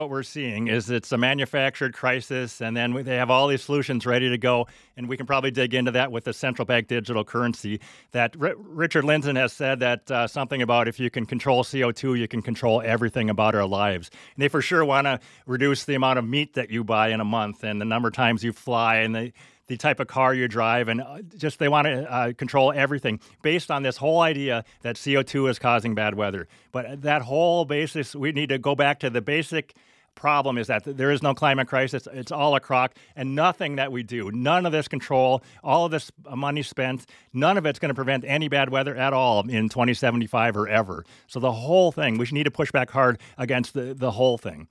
What we're seeing is it's a manufactured crisis, and then they have all these solutions ready to go, and we can probably dig into that with the central bank digital currency. That Richard Lindzen has said that something about if you can control CO2, you can control everything about our lives. And they for sure want to reduce the amount of meat that you buy in a month and the number of times you fly and the type of car you drive, and just they want to control everything based on this whole idea that CO2 is causing bad weather. But that whole basis, we need to go back to the basic problem is that there is no climate crisis. It's all a crock, and nothing that we do, none of this control, all of this money spent, none of it's going to prevent any bad weather at all in 2075 or ever. So the whole thing, we need to push back hard against the whole thing.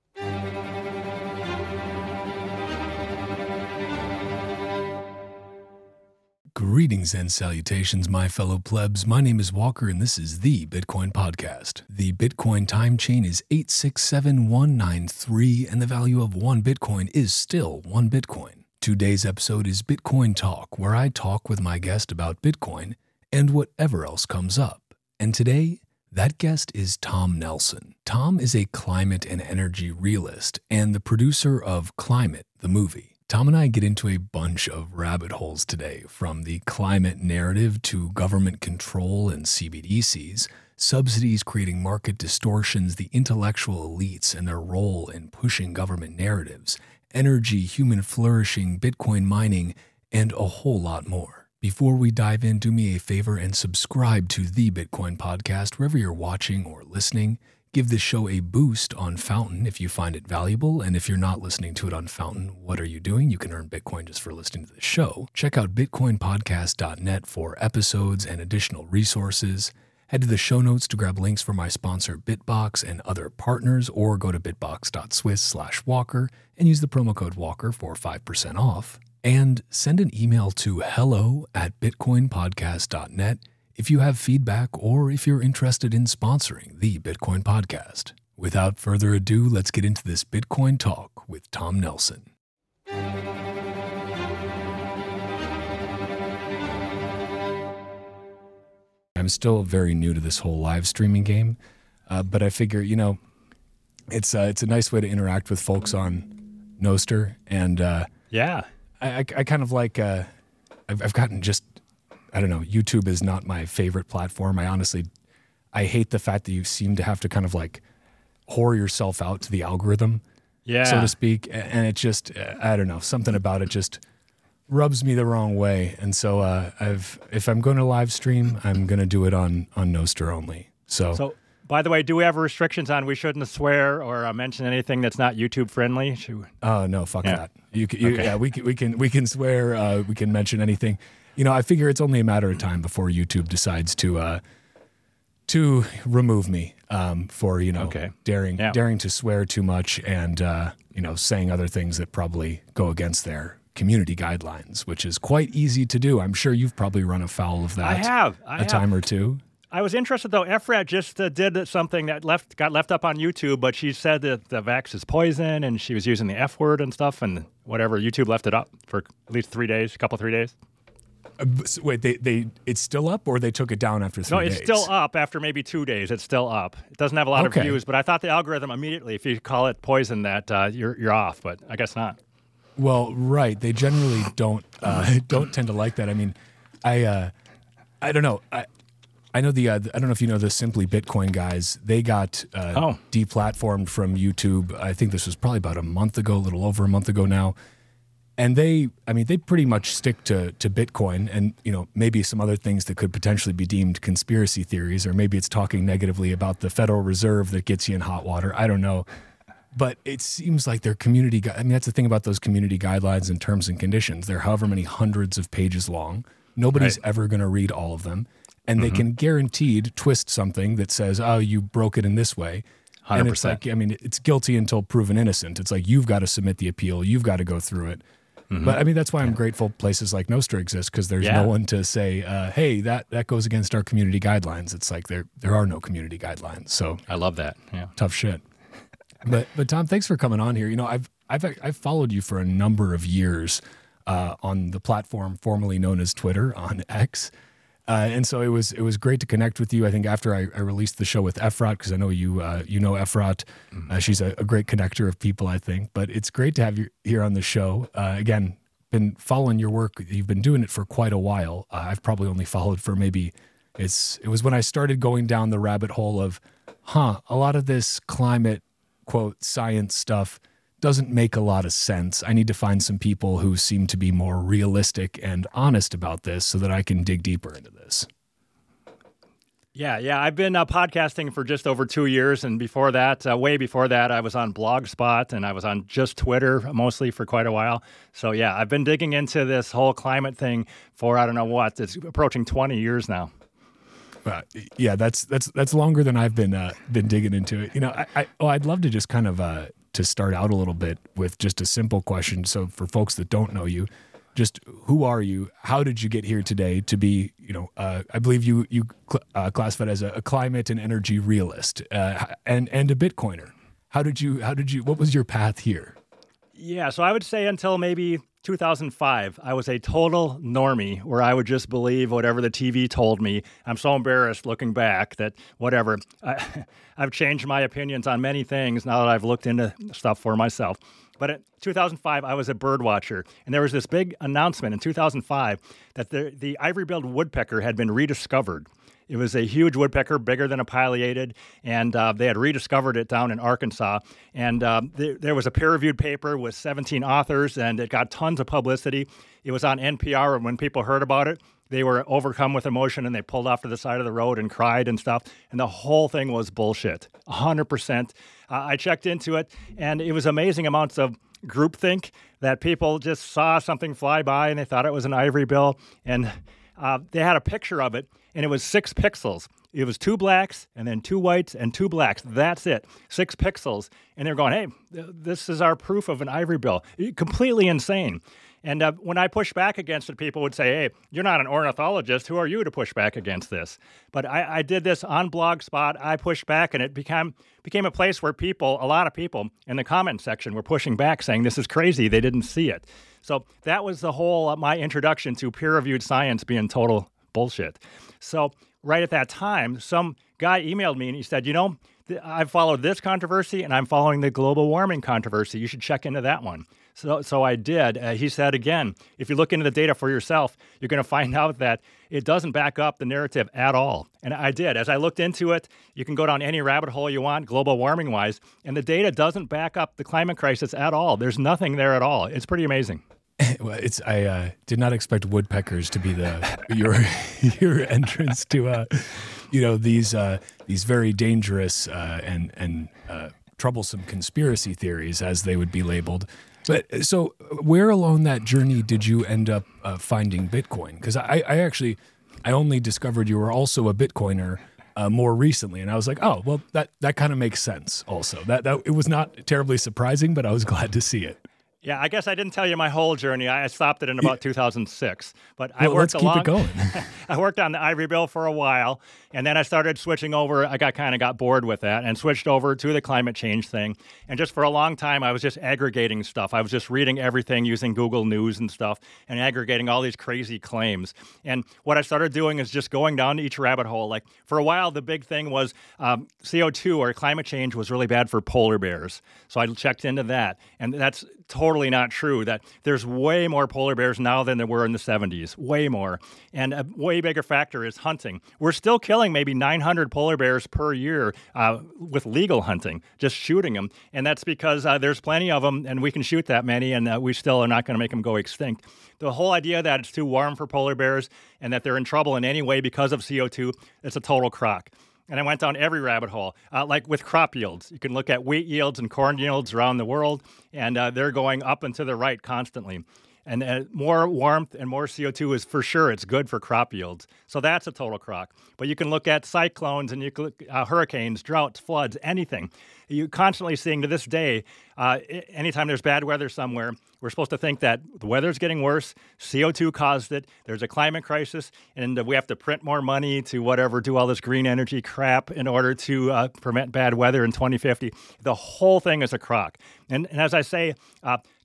Greetings and salutations, my fellow plebs. My name is Walker, and this is the Bitcoin Podcast. The Bitcoin time chain is 867193, and the value of one Bitcoin is still one Bitcoin. Today's episode is Bitcoin Talk, where I talk with my guest about Bitcoin and whatever else comes up. And today, that guest is Tom Nelson. Tom is a climate and energy realist and the producer of Climate, the movie. Tom and I get into a bunch of rabbit holes today, from the climate narrative to government control and CBDCs, subsidies creating market distortions, the intellectual elites and their role in pushing government narratives, energy, human flourishing, Bitcoin mining, and a whole lot more. Before we dive in, do me a favor and subscribe to the Bitcoin Podcast wherever you're watching or listening. Give the show a boost on Fountain if you find it valuable, and if you're not listening to it on Fountain, what are you doing? You can earn Bitcoin just for listening to the show. Check out bitcoinpodcast.net for episodes and additional resources. Head to the show notes to grab links for my sponsor Bitbox and other partners, or go to bitbox.swiss/Walker and use the promo code Walker for 5% off. And send an email to hello@bitcoinpodcast.net if you have feedback or if you're interested in sponsoring the Bitcoin Podcast. Without further ado, let's get into this Bitcoin Talk with Tom Nelson. I'm still very new to this whole live streaming game, but I figure, it's a nice way to interact with folks on Nostr, and Yeah. I kind of like, I've gotten just, I don't know, YouTube is not my favorite platform. I hate the fact that you seem to have to kind of like whore yourself out to the algorithm, so to speak. And it just, I don't know, something about it just rubs me the wrong way. And so if I'm going to live stream, I'm going to do it on Nostr only. So, by the way, do we have restrictions on we shouldn't swear or mention anything that's not YouTube friendly? Oh, no, fuck that. Yeah, we can swear, we can mention anything. I figure it's only a matter of time before YouTube decides to remove me for daring to swear too much and saying other things that probably go against their community guidelines, which is quite easy to do. I'm sure you've probably run afoul of that. I have a time or two. I was interested, though. Efrat just did something that got left up on YouTube, but she said that the vax is poison, and she was using the F word and stuff, and whatever. YouTube left it up for at least 3 days, 3 days. Wait, it's still up, or they took it down after 3 days? No, it's still up after maybe 2 days. It's still up. It doesn't have a lot of views, but I thought the algorithm immediately, if you call it poison, that you're off, but I guess not. Well, right. They generally don't tend to like that. I mean, I don't know. I know I don't know if you know the Simply Bitcoin guys. They got deplatformed from YouTube. I think this was probably about a month ago, a little over a month ago now. And they pretty much stick to Bitcoin and, maybe some other things that could potentially be deemed conspiracy theories, or maybe it's talking negatively about the Federal Reserve that gets you in hot water. I don't know. But it seems like their community, that's the thing about those community guidelines and terms and conditions. They're however many hundreds of pages long. Nobody's ever going to read all of them. And they can guaranteed twist something that says, oh, you broke it in this way. 100%. And it's like, it's guilty until proven innocent. It's like, you've got to submit the appeal. You've got to go through it. But that's why I'm grateful places like Nostr exist, because there's no one to say, hey, that goes against our community guidelines. It's like there are no community guidelines. So I love that. Yeah. Tough shit. But Tom, thanks for coming on here. I've followed you for a number of years on the platform formerly known as Twitter, on X. And so it was great to connect with you. I think after I released the show with Efrat, because I know you know Efrat, she's a great connector of people, I think. But it's great to have you here on the show. Again, been following your work. You've been doing it for quite a while. I've probably only followed for maybe it was when I started going down the rabbit hole of, a lot of this climate quote science stuff doesn't make a lot of sense. I need to find some people who seem to be more realistic and honest about this so that I can dig deeper into this. Yeah. I've been podcasting for just over 2 years. And before that, way before that, I was on Blogspot and I was on just Twitter mostly for quite a while. So yeah, I've been digging into this whole climate thing for, I don't know what, it's approaching 20 years now. Yeah, that's longer than I've been digging into it. I'd love to just kind of to start out a little bit with just a simple question. So for folks that don't know you, just who are you? How did you get here today to be, I believe you classified as a climate and energy realist and a Bitcoiner. What was your path here? Yeah, so I would say until maybe 2005, I was a total normie where I would just believe whatever the TV told me. I'm so embarrassed looking back that whatever. I've changed my opinions on many things now that I've looked into stuff for myself. But in 2005, I was a bird watcher, and there was this big announcement in 2005 that the ivory-billed woodpecker had been rediscovered. It was a huge woodpecker, bigger than a pileated, and they had rediscovered it down in Arkansas. And there was a peer-reviewed paper with 17 authors, and it got tons of publicity. It was on NPR, and when people heard about it, they were overcome with emotion, and they pulled off to the side of the road and cried and stuff. And the whole thing was bullshit, 100%. I checked into it, and it was amazing amounts of groupthink that people just saw something fly by, and they thought it was an ivory bill. And they had a picture of it, and it was 6 pixels. It was 2 blacks and then 2 whites and 2 blacks. That's it, 6 pixels. And they're going, hey, this is our proof of an ivory bill. Completely insane. And when I pushed back against it, people would say, hey, you're not an ornithologist. Who are you to push back against this? But I did this on Blogspot. I pushed back, and it became a place where a lot of people in the comment section were pushing back, saying this is crazy. They didn't see it. So that was the whole my introduction to peer-reviewed science being total bullshit. So right at that time, some guy emailed me, and he said, I've followed this controversy, and I'm following the global warming controversy. You should check into that one. So I did. He said, again, if you look into the data for yourself, you're going to find out that it doesn't back up the narrative at all. And I did. As I looked into it, you can go down any rabbit hole you want, global warming-wise, and the data doesn't back up the climate crisis at all. There's nothing there at all. It's pretty amazing. Well, I did not expect woodpeckers to be your entrance to these very dangerous and troublesome conspiracy theories, as they would be labeled. But so, where along that journey did you end up finding Bitcoin? Because I only discovered you were also a Bitcoiner more recently, and I was like, oh, well, that kind of makes sense. Also, that it was not terribly surprising, but I was glad to see it. Yeah, I guess I didn't tell you my whole journey. I stopped it in about 2006. But let's keep it going. I worked on the ivory bill for a while, and then I started switching over. I got bored with that and switched over to the climate change thing. And just for a long time, I was just aggregating stuff. I was just reading everything using Google News and stuff and aggregating all these crazy claims. And what I started doing is just going down to each rabbit hole. Like for a while, the big thing was CO2 or climate change was really bad for polar bears. So I checked into that, and that's totally not true. That there's way more polar bears now than there were in the 70s, way more. And a way bigger factor is hunting. We're still killing maybe 900 polar bears per year with legal hunting, just shooting them. And that's because there's plenty of them, and we can shoot that many, and we still are not going to make them go extinct. The whole idea that it's too warm for polar bears and that they're in trouble in any way because of CO2, it's a total crock. And I went down every rabbit hole, like with crop yields. You can look at wheat yields and corn yields around the world, and they're going up and to the right constantly. And more warmth and more CO2 is for sure, it's good for crop yields. So that's a total crock. But you can look at cyclones and you can look at hurricanes, droughts, floods, anything. You're constantly seeing to this day, anytime there's bad weather somewhere, we're supposed to think that the weather's getting worse, CO2 caused it, there's a climate crisis, and we have to print more money to whatever, do all this green energy crap in order to prevent bad weather in 2050. The whole thing is a crock. And as I say,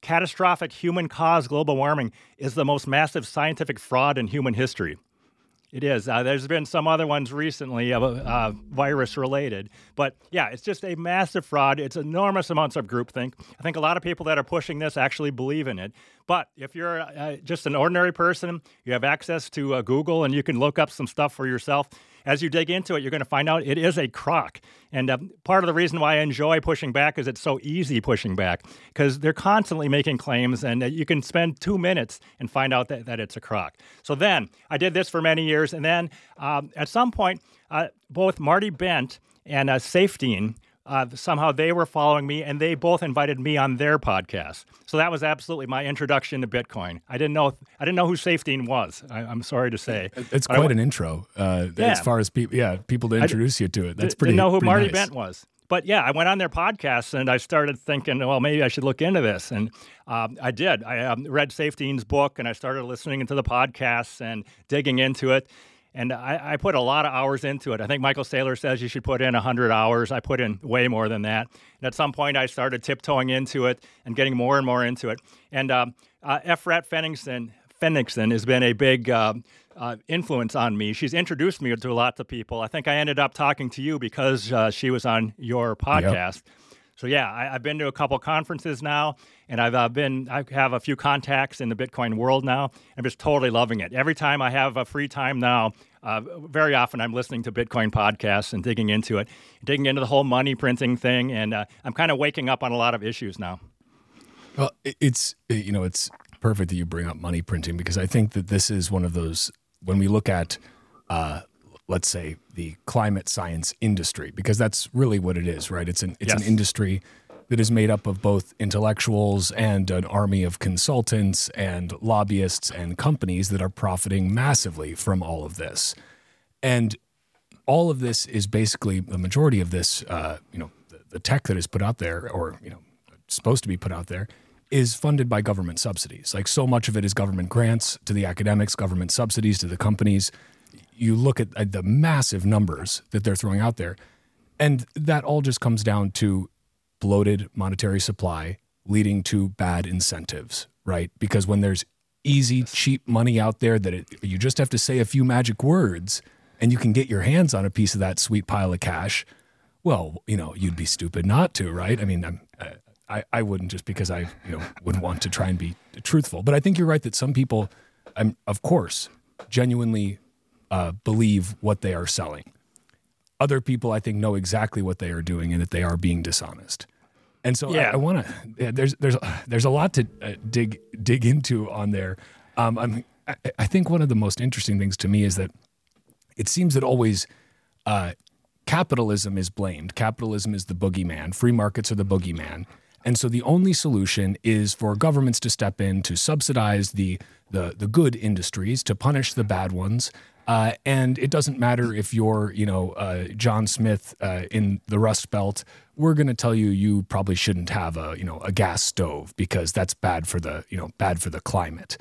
catastrophic human-caused global warming is the most massive scientific fraud in human history. It is. There's been some other ones recently, virus related. But yeah, it's just a massive fraud. It's enormous amounts of groupthink. I think a lot of people that are pushing this actually believe in it. But if you're just an ordinary person, you have access to Google and you can look up some stuff for yourself. As you dig into it, you're going to find out it is a crock. And part of the reason why I enjoy pushing back is it's so easy pushing back, because they're constantly making claims, and you can spend 2 minutes and find out that it's a crock. So then I did this for many years. And then at some point, both Marty Bent and Safedine, somehow they were following me, and they both invited me on their podcast. So that was absolutely my introduction to Bitcoin. I didn't know who Safedine was. I'm sorry to say. It's quite an intro as far as people to introduce you to it. That's pretty. Didn't know who Marty nice. Bent was. But yeah, I went on their podcast and I started thinking, well, maybe I should look into this. And I did. I read Safedine's book and I started listening to the podcasts and digging into it. And I put a lot of hours into it. I think Michael Saylor says you should put in 100 hours. I put in way more than that. And at some point, I started tiptoeing into it and getting more and more into it. And Efrat Fennickson has been a big influence on me. She's introduced me to lots of people. I think I ended up talking to you because she was on your podcast. Yep. So yeah, I've been to a couple conferences now, and I have a few contacts in the Bitcoin world now. I'm just totally loving it. Every time I have a free time now, very often I'm listening to Bitcoin podcasts and digging into it, digging into the whole money printing thing, and I'm kind of waking up on a lot of issues now. Well, it's perfect that you bring up money printing, because I think that this is one of those, when we look at let's say the climate science industry, because that's really what it is, right? It's an industry that is made up of both intellectuals and an army of consultants and lobbyists and companies that are profiting massively from all of this. And all of this is basically, the majority of this, the tech that is put out there, or, supposed to be put out there, is funded by government subsidies. Like, so much of it is government grants to the academics, government subsidies to the companies. You look at the massive numbers that they're throwing out there, and that all just comes down to bloated monetary supply leading to bad incentives, right? Because when there's easy, cheap money out there you just have to say a few magic words and you can get your hands on a piece of that sweet pile of cash, well, you'd be stupid not to, right? I mean, I wouldn't, just because I wouldn't want to try and be truthful. But I think you're right that some people, of course, genuinely believe what they are selling. Other people, I think, know exactly what they are doing and that they are being dishonest. And so I want to. There's a lot to dig into on there. I think one of the most interesting things to me is that it seems that always capitalism is blamed. Capitalism is the boogeyman. Free markets are the boogeyman. And so the only solution is for governments to step in to subsidize the good industries, to punish the bad ones. And it doesn't matter if you're, John Smith in the Rust Belt. We're going to tell you probably shouldn't have a gas stove because that's bad for the climate.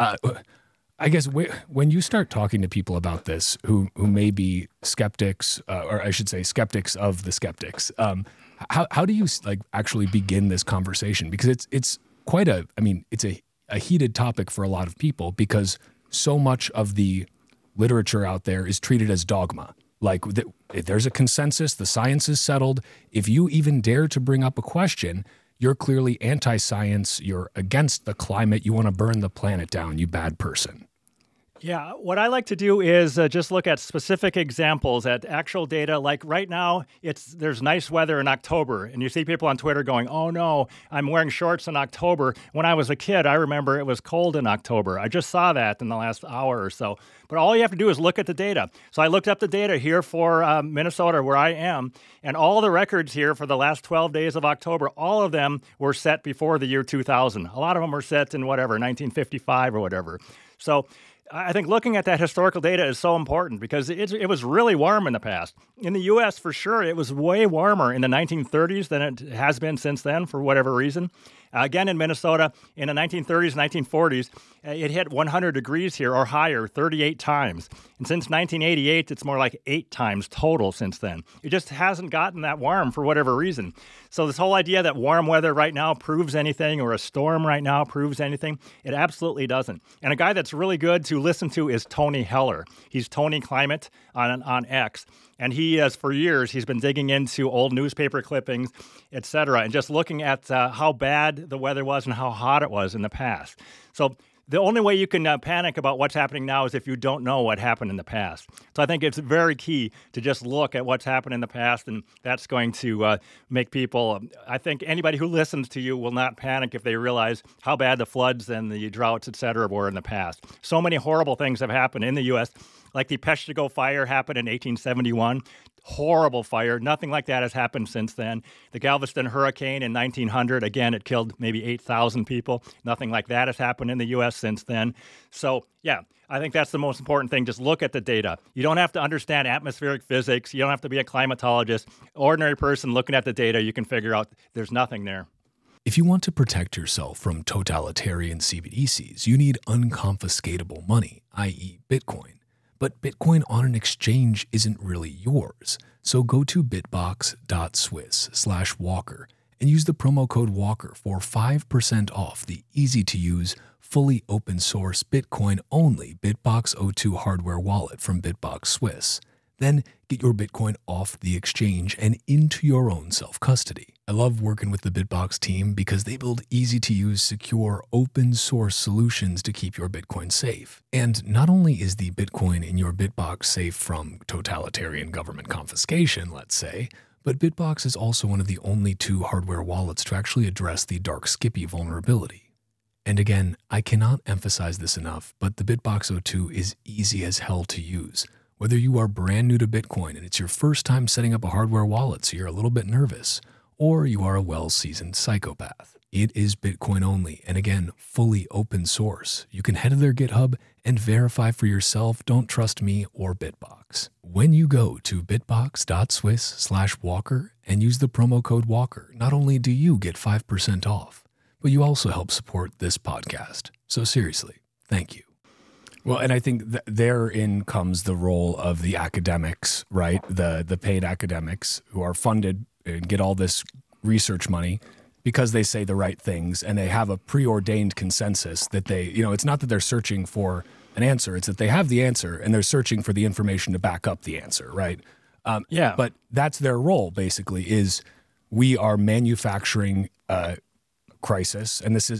I guess when you start talking to people about this who may be skeptics, or I should say skeptics of the skeptics, how do you actually begin this conversation? Because it's quite it's a heated topic for a lot of people, because so much of the literature out there is treated as dogma. Like, there's a consensus, the science is settled. If you even dare to bring up a question, you're clearly anti-science, you're against the climate, you want to burn the planet down, you bad person. Yeah, what I like to do is just look at specific examples, at actual data. Like right now, there's nice weather in October, and you see people on Twitter going, oh no, I'm wearing shorts in October. When I was a kid, I remember it was cold in October. I just saw that in the last hour or so. But all you have to do is look at the data. So I looked up the data here for Minnesota, where I am, and all the records here for the last 12 days of October, all of them were set before the year 2000. A lot of them were set in 1955 or whatever. So I think looking at that historical data is so important, because it was really warm in the past. In the U.S., for sure, it was way warmer in the 1930s than it has been since then, for whatever reason. Again, in Minnesota, in the 1930s, 1940s, it hit 100 degrees here or higher 38 times. And since 1988, it's more like 8 times total since then. It just hasn't gotten that warm for whatever reason. So this whole idea that warm weather right now proves anything or a storm right now proves anything, it absolutely doesn't. And a guy that's really good to listen to is Tony Heller. He's Tony Climate on X. And he has, for years, he's been digging into old newspaper clippings, et cetera, and just looking at how bad the weather was and how hot it was in the past. So the only way you can panic about what's happening now is if you don't know what happened in the past. So I think it's very key to just look at what's happened in the past, and that's going to make people, I think anybody who listens to you will not panic if they realize how bad the floods and the droughts, et cetera, were in the past. So many horrible things have happened in the U.S., like the Peshtigo fire happened in 1871. Horrible fire. Nothing like that has happened since then. The Galveston hurricane in 1900, again, it killed maybe 8,000 people. Nothing like that has happened in the U.S. since then. So, yeah, I think that's the most important thing. Just look at the data. You don't have to understand atmospheric physics. You don't have to be a climatologist. Ordinary person looking at the data, you can figure out there's nothing there. If you want to protect yourself from totalitarian CBDCs, you need unconfiscatable money, i.e. Bitcoin. But Bitcoin on an exchange isn't really yours. So go to bitbox.swiss/Walker and use the promo code Walker for 5% off the easy-to-use, fully open-source Bitcoin-only BitBox02 hardware wallet from Bitbox Swiss. Then get your Bitcoin off the exchange and into your own self-custody. I love working with the Bitbox team because they build easy-to-use, secure, open-source solutions to keep your Bitcoin safe. And not only is the Bitcoin in your Bitbox safe from totalitarian government confiscation, let's say, but Bitbox is also one of the only 2 hardware wallets to actually address the Dark Skippy vulnerability. And again, I cannot emphasize this enough, but the BitBox02 is easy as hell to use. Whether you are brand new to Bitcoin and it's your first time setting up a hardware wallet so you're a little bit nervous, or you are a well-seasoned psychopath, it is Bitcoin only, and again, fully open source. You can head to their GitHub and verify for yourself. Don't trust me or Bitbox. When you go to bitbox.swiss/Walker and use the promo code Walker, not only do you get 5% off, but you also help support this podcast. So seriously, thank you. Well, and I think therein comes the role of the academics, right? The paid academics who are funded and get all this research money because they say the right things and they have a preordained consensus that they, it's not that they're searching for an answer, it's that they have the answer and they're searching for the information to back up the answer, right? Yeah. But that's their role, basically, is we are manufacturing a crisis, and this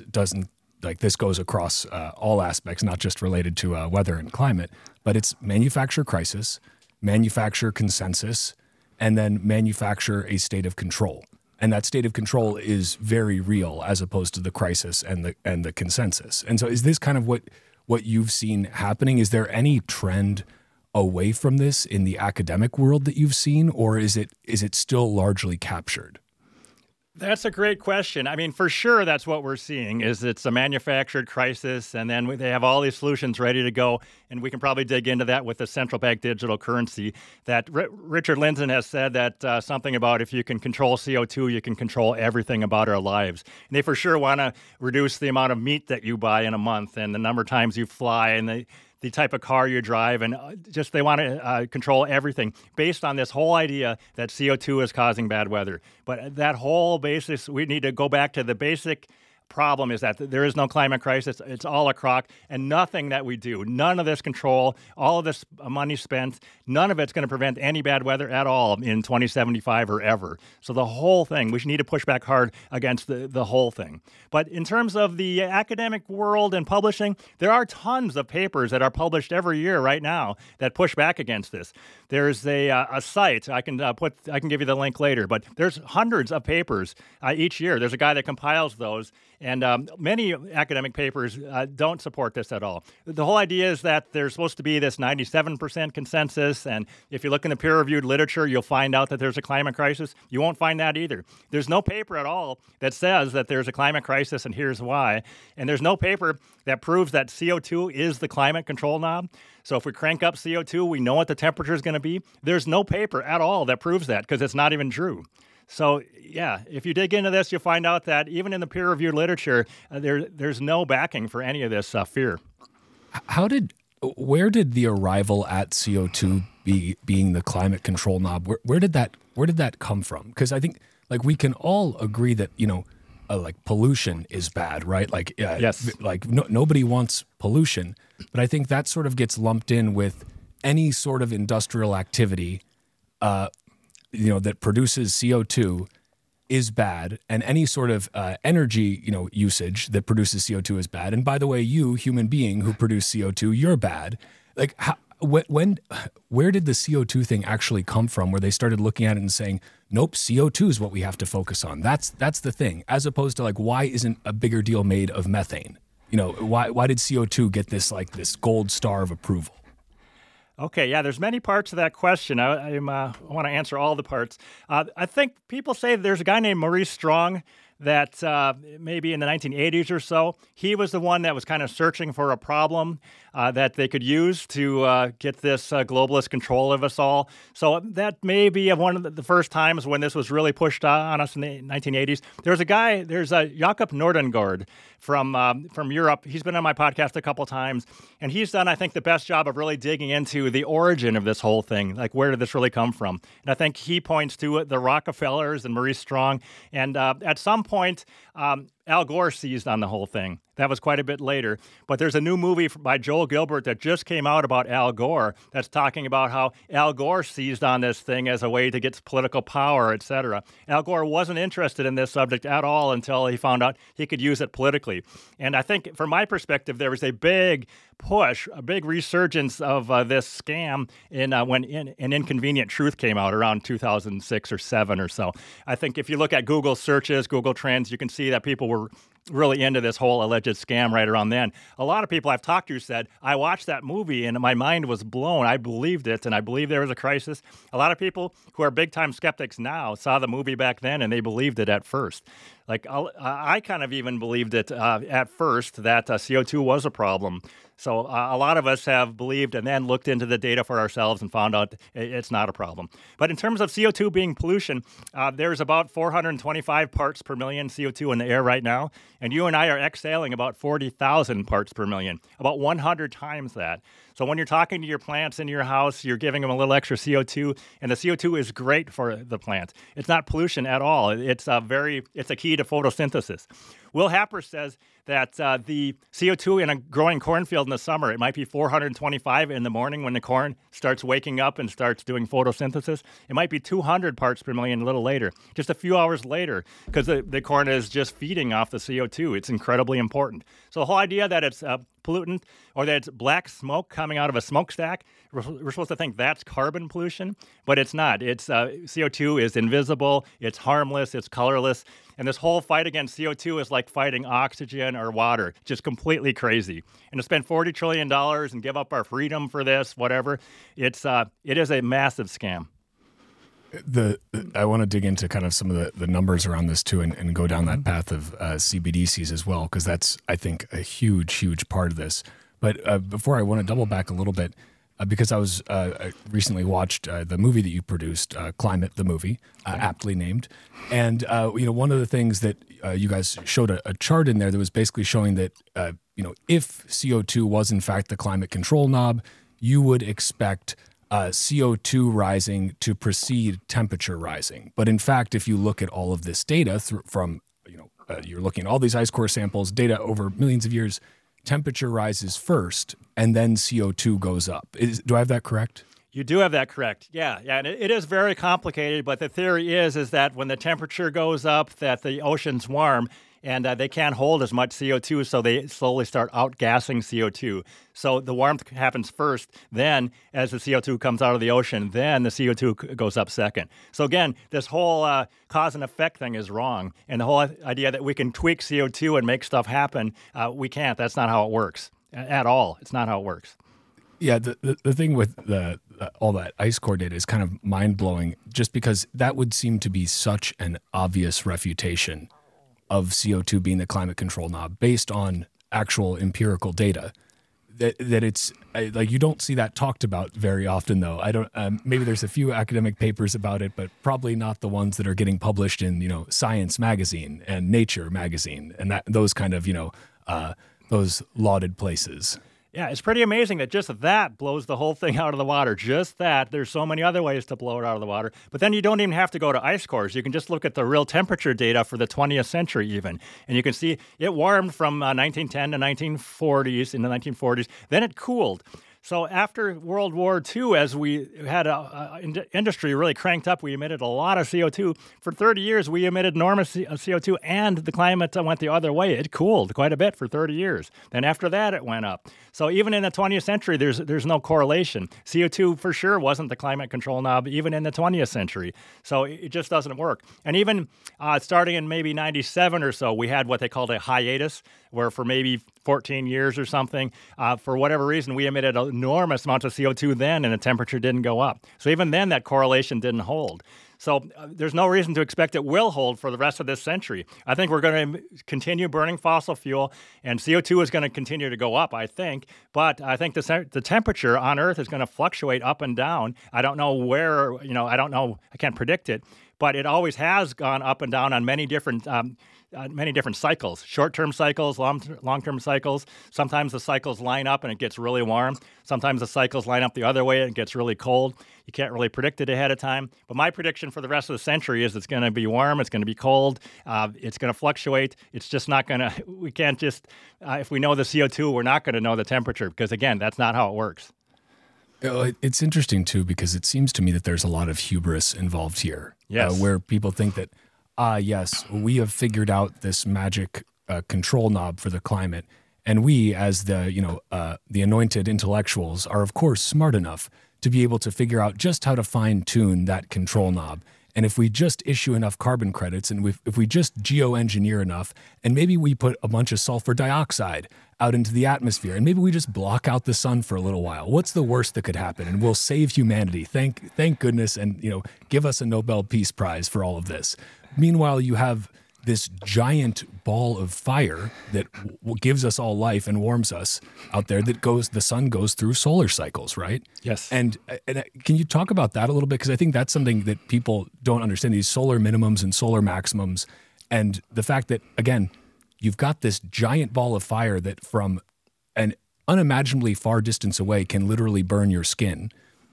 goes across all aspects, not just related to weather and climate, but it's manufacture crisis, manufacture consensus, and then manufacture a state of control. And that state of control is very real as opposed to the crisis and the consensus. And so is this kind of what you've seen happening? Is there any trend away from this in the academic world that you've seen, or is it still largely captured? That's a great question. I mean, for sure, that's what we're seeing is it's a manufactured crisis, and then they have all these solutions ready to go, and we can probably dig into that with the central bank digital currency. That Richard Lindzen has said that something about if you can control CO2, you can control everything about our lives. And they for sure want to reduce the amount of meat that you buy in a month and the number of times you fly and the type of car you drive, and just they want to control everything based on this whole idea that CO2 is causing bad weather. But that whole basis, we need to go back to the basic problem is that there is no climate crisis. It's all a crock, and nothing that we do, none of this control, all of this money spent, none of it's going to prevent any bad weather at all in 2075 or ever. So the whole thing, we need to push back hard against the whole thing. But in terms of the academic world and publishing, there are tons of papers that are published every year right now that push back against this. There's a site, I can give you the link later, but there's hundreds of papers each year. There's a guy that compiles those. And many academic papers don't support this at all. The whole idea is that there's supposed to be this 97% consensus, and if you look in the peer-reviewed literature, you'll find out that there's a climate crisis. You won't find that either. There's no paper at all that says that there's a climate crisis and here's why. And there's no paper that proves that CO2 is the climate control knob. So if we crank up CO2, we know what the temperature is going to be. There's no paper at all that proves that because it's not even true. So, yeah, if you dig into this, you'll find out that even in the peer-reviewed literature, there's no backing for any of this fear. Where did the arrival at CO2 being the climate control knob? Where did that come from? Because I think like we can all agree that like pollution is bad, right? Like yes, like nobody wants pollution, but I think that sort of gets lumped in with any sort of industrial activity, that produces CO2 is bad, and any sort of energy, usage that produces CO2 is bad. And by the way, you, human being who produce CO2, you're bad. Like, where did the CO2 thing actually come from? Where they started looking at it and saying, nope, CO2 is what we have to focus on. That's the thing. As opposed to like, why isn't a bigger deal made of methane? Why did CO2 get this gold star of approval? Okay, yeah, there's many parts of that question. I want to answer all the parts. I think people say there's a guy named Maurice Strong that maybe in the 1980s or so, he was the one that was kind of searching for a problem that they could use to get this globalist control of us all. So that may be one of the first times when this was really pushed on us in the 1980s. There's Jakob Nordengård from Europe. He's been on my podcast a couple times, and he's done, I think, the best job of really digging into the origin of this whole thing. Like, where did this really come from? And I think he points to the Rockefellers and Maurice Strong. And at some point, Al Gore seized on the whole thing. That was quite a bit later. But there's a new movie by Joel Gilbert that just came out about Al Gore that's talking about how Al Gore seized on this thing as a way to get political power, etc. Al Gore wasn't interested in this subject at all until he found out he could use it politically. And I think, from my perspective, there was a big push, a big resurgence of this scam when An Inconvenient Truth came out around 2006 or 7 or so. I think if you look at Google searches, Google Trends, you can see that people were really into this whole alleged scam right around then. A lot of people I've talked to said, I watched that movie and my mind was blown. I believed it, and I believe there was a crisis. A lot of people who are big-time skeptics now saw the movie back then, and they believed it at first. Like, I kind of even believed it at first that CO2 was a problem. So a lot of us have believed and then looked into the data for ourselves and found out it's not a problem. But in terms of CO2 being pollution, there's about 425 parts per million CO2 in the air right now. And you and I are exhaling about 40,000 parts per million, about 100 times that. So when you're talking to your plants in your house, you're giving them a little extra CO2, and the CO2 is great for the plant. It's not pollution at all. It's a key to photosynthesis. Will Happer says that the CO2 in a growing cornfield in the summer, it might be 425 in the morning when the corn starts waking up and starts doing photosynthesis. It might be 200 parts per million a little later, just a few hours later, because the corn is just feeding off the CO2. It's incredibly important. So the whole idea that it's pollutant or that it's black smoke coming out of a smokestack, we're supposed to think that's carbon pollution, but it's not. It's CO2 is invisible, it's harmless, it's colorless, and this whole fight against CO2 is like fighting oxygen or water, just completely crazy. And to spend $40 trillion and give up our freedom for this, whatever, it is a massive scam. I want to dig into kind of some of the numbers around this too, and go down that path of CBDCs as well, because that's, I think, a huge part of this. But before, I want to double back a little bit, because I recently watched the movie that you produced, Climate, the movie, aptly named. And one of the things that you guys showed a chart in there that was basically showing that if CO2 was in fact the climate control knob, you would expect CO2 rising to precede temperature rising. But in fact, if you look at all of this data you're looking at all these ice core samples, data over millions of years, temperature rises first and then CO2 goes up. Do I have that correct? You do have that correct. Yeah. And it is very complicated, but the theory is that when the temperature goes up, that the ocean's warm, and they can't hold as much CO2, so they slowly start outgassing CO2. So the warmth happens first, then as the CO2 comes out of the ocean, then the CO2 goes up second. So again, this whole cause and effect thing is wrong. And the whole idea that we can tweak CO2 and make stuff happen, we can't. That's not how it works at all. It's not how it works. Yeah, the thing with all that ice core data is kind of mind-blowing, just because that would seem to be such an obvious refutation of CO2 being the climate control knob based on actual empirical data. that it's like you don't see that talked about very often, though. I don't. Maybe there's a few academic papers about it, but probably not the ones that are getting published in Science magazine and Nature magazine and those kind of those lauded places. Yeah, it's pretty amazing that just that blows the whole thing out of the water. Just that. There's so many other ways to blow it out of the water. But then you don't even have to go to ice cores. You can just look at the real temperature data for the 20th century even. And you can see it warmed from 1910 to 1940s, in the 1940s. Then it cooled. So after World War II, as we had industry really cranked up, we emitted a lot of CO2. For 30 years, we emitted enormous CO2, and the climate went the other way. It cooled quite a bit for 30 years. Then after that, it went up. So even in the 20th century, there's no correlation. CO2 for sure wasn't the climate control knob even in the 20th century. So it just doesn't work. And even starting in maybe 97 or so, we had what they called a hiatus, where for maybe 14 years or something, for whatever reason, we emitted enormous amounts of CO2 then, and the temperature didn't go up. So even then, that correlation didn't hold. So there's no reason to expect it will hold for the rest of this century. I think we're going to continue burning fossil fuel, and CO2 is going to continue to go up, I think. But I think the temperature on Earth is going to fluctuate up and down. I don't know where, I don't know, I can't predict it. But it always has gone up and down on many different cycles, short-term cycles, long-term cycles. Sometimes the cycles line up and it gets really warm. Sometimes the cycles line up the other way and it gets really cold. You can't really predict it ahead of time. But my prediction for the rest of the century is it's going to be warm, it's going to be cold, it's going to fluctuate. It's just not going to, we can't just, if we know the CO2, we're not going to know the temperature because, again, that's not how it works. It's interesting, too, because it seems to me that there's a lot of hubris involved here. Yes. Where people think that, yes, we have figured out this magic control knob for the climate. And we, as the anointed intellectuals, are, of course, smart enough to be able to figure out just how to fine-tune that control knob. And if we just issue enough carbon credits and if we just geoengineer enough, and maybe we put a bunch of sulfur dioxide out into the atmosphere, and maybe we just block out the sun for a little while, what's the worst that could happen? And we'll save humanity. Thank goodness, and give us a Nobel Peace Prize for all of this. Meanwhile, you have this giant ball of fire that gives us all life and warms us out there the sun goes through solar cycles, right? Yes. And can you talk about that a little bit? Because I think that's something that people don't understand, these solar minimums and solar maximums, and the fact that, again, you've got this giant ball of fire that from an unimaginably far distance away can literally burn your skin.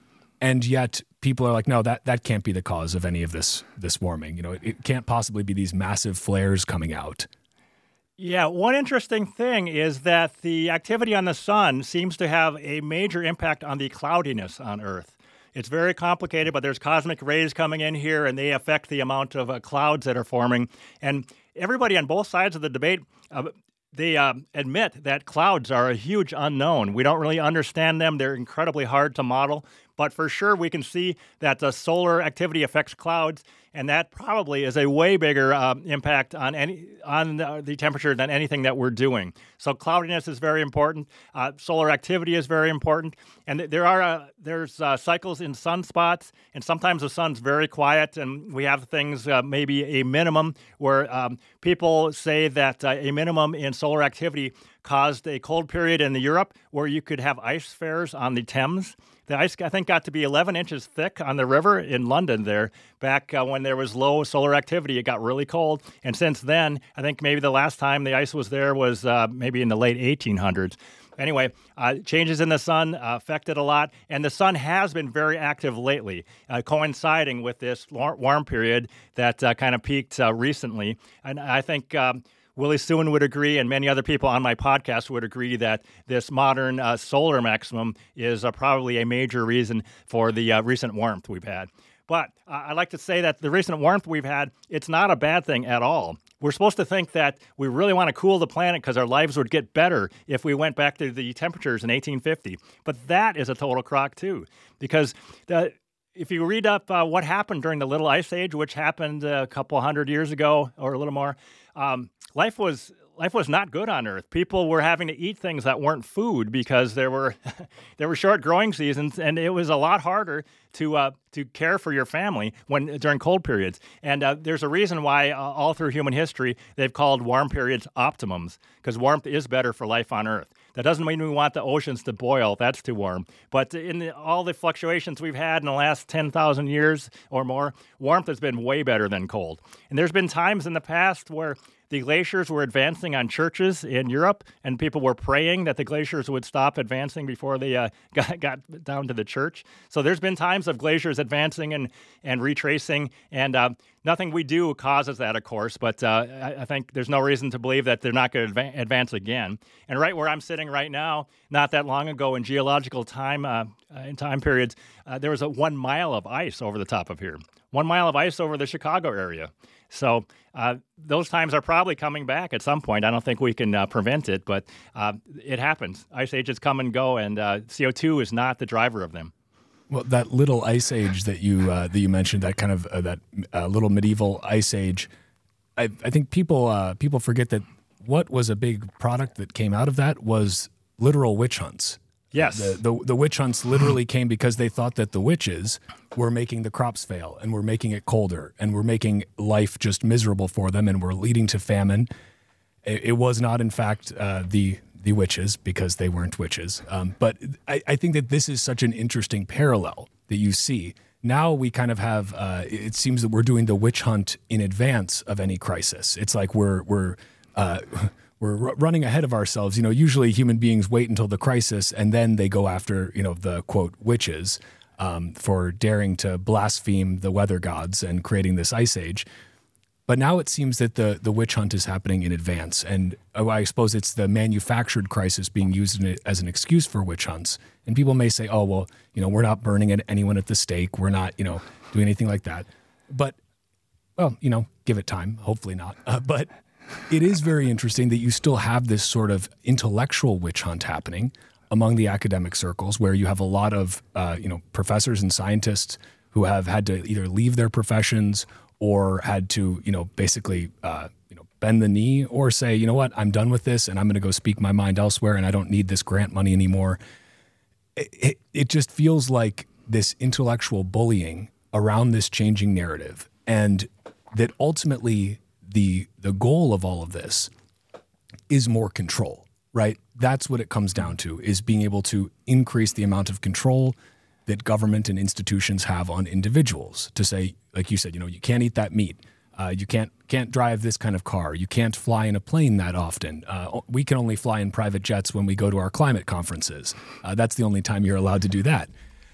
And yet people are like, no, that can't be the cause of any of this warming. It can't possibly be these massive flares coming out. Yeah, one interesting thing is that the activity on the sun seems to have a major impact on the cloudiness on Earth. It's very complicated, but there's cosmic rays coming in here, and they affect the amount of clouds that are forming. And everybody on both sides of the debate, they admit that clouds are a huge unknown. We don't really understand them. They're incredibly hard to model. But for sure, we can see that the solar activity affects clouds, and that probably is a way bigger impact on the temperature than anything that we're doing. So cloudiness is very important. Solar activity is very important, and there's cycles in sunspots, and sometimes the sun's very quiet, and we have things maybe a minimum where people say that a minimum in solar activity caused a cold period in Europe where you could have ice fairs on the Thames. The ice, I think, got to be 11 inches thick on the river in London there. Back when there was low solar activity, it got really cold. And since then, I think maybe the last time the ice was there was maybe in the late 1800s. Anyway, changes in the sun affected a lot, and the sun has been very active lately, coinciding with this warm period that kind of peaked recently. And I think Willie Soon would agree, and many other people on my podcast would agree that this modern solar maximum is probably a major reason for the recent warmth we've had. But I like to say that the recent warmth we've had, it's not a bad thing at all. We're supposed to think that we really want to cool the planet because our lives would get better if we went back to the temperatures in 1850. But that is a total crock, too, because if you read up what happened during the Little Ice Age, which happened a couple hundred years ago or a little more, life was not good on Earth. People were having to eat things that weren't food because there were short growing seasons, and it was a lot harder to care for your family during cold periods. And there's a reason why all through human history they've called warm periods optimums, because warmth is better for life on Earth. That doesn't mean we want the oceans to boil. That's too warm. But all the fluctuations we've had in the last 10,000 years or more, warmth has been way better than cold. And there's been times in the past where the glaciers were advancing on churches in Europe, and people were praying that the glaciers would stop advancing before they got down to the church. So there's been times of glaciers advancing and retracing, and nothing we do causes that, of course, but I think there's no reason to believe that they're not going to advance again. And right where I'm sitting right now, not that long ago in geological time, in time periods, there was 1 mile of ice over the top of here. 1 mile of ice over the Chicago area. So those times are probably coming back at some point. I don't think we can prevent it, but it happens. Ice ages come and go, and CO2 is not the driver of them. Well, that little ice age that you mentioned, that kind of that little medieval ice age, I think people forget that what was a big product that came out of that was literal witch hunts. Yes. The witch hunts literally came because they thought that the witches were making the crops fail and were making it colder and were making life just miserable for them and were leading to famine. It was not, in fact, the witches, because they weren't witches. But I think that this is such an interesting parallel that you see. Now we kind of have, it seems that we're doing the witch hunt in advance of any crisis. It's like we're running ahead of ourselves. Usually human beings wait until the crisis and then they go after, the quote witches for daring to blaspheme the weather gods and creating this ice age. But now it seems that the witch hunt is happening in advance. And I suppose it's the manufactured crisis being used as an excuse for witch hunts. And people may say, oh, well, we're not burning anyone at the stake. We're not, doing anything like that. But, well, give it time. Hopefully not. But it is very interesting that you still have this sort of intellectual witch hunt happening among the academic circles, where you have a lot of, professors and scientists who have had to either leave their professions or had to, basically, bend the knee or say, you know what, I'm done with this and I'm going to go speak my mind elsewhere and I don't need this grant money anymore. It just feels like this intellectual bullying around this changing narrative, and that ultimately the goal of all of this is more control, right? That's what it comes down to, is being able to increase the amount of control that government and institutions have on individuals, to say, like you said, you can't eat that meat. You can't drive this kind of car. You can't fly in a plane that often. We can only fly in private jets when we go to our climate conferences. That's the only time you're allowed to do that.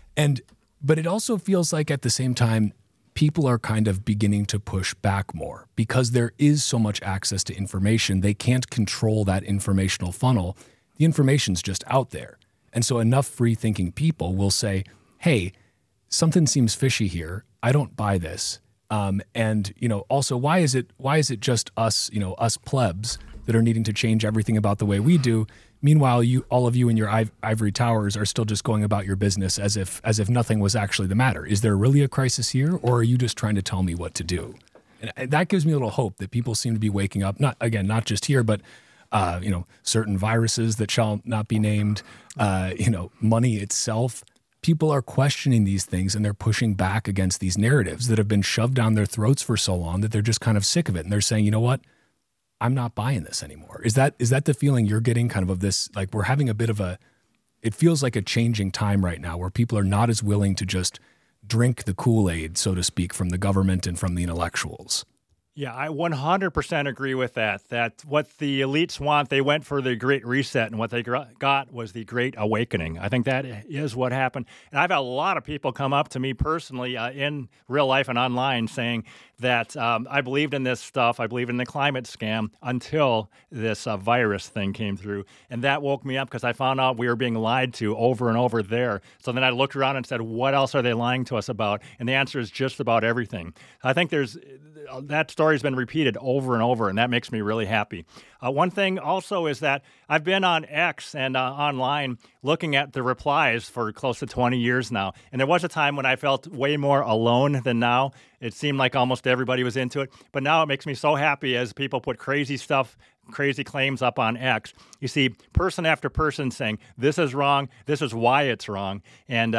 But it also feels like at the same time, people are kind of beginning to push back more because there is so much access to information. They can't control that informational funnel. The information's just out there. And so enough free-thinking people will say, hey, something seems fishy here. I don't buy this. And also, why is it just us, us plebs that are needing to change everything about the way we do? Meanwhile, all of you in your ivory towers are still just going about your business as if nothing was actually the matter. Is there really a crisis here, or are you just trying to tell me what to do? And that gives me a little hope that people seem to be waking up. Not just here, but certain viruses that shall not be named. Money itself. People are questioning these things, and they're pushing back against these narratives that have been shoved down their throats for so long that they're just kind of sick of it. And they're saying, you know what? I'm not buying this anymore. Is that the feeling you're getting, kind of this, like we're having a bit of it feels like a changing time right now where people are not as willing to just drink the Kool-Aid, so to speak, from the government and from the intellectuals? Yeah, I 100% agree with that. That what the elites want, they went for the Great Reset, and what they got was the Great Awakening. I think that is what happened. And I've had a lot of people come up to me personally in real life and online saying that I believed in this stuff. I believed in the climate scam until this virus thing came through. And that woke me up because I found out we were being lied to over and over there. So then I looked around and said, what else are they lying to us about? And the answer is just about everything. I think that story's been repeated over and over, and that makes me really happy. One thing also is that I've been on X and online looking at the replies for close to 20 years now. And there was a time when I felt way more alone than now. It seemed like almost everybody was into it. But now it makes me so happy as people put crazy claims up on X. You see person after person saying, this is wrong, this is why it's wrong. And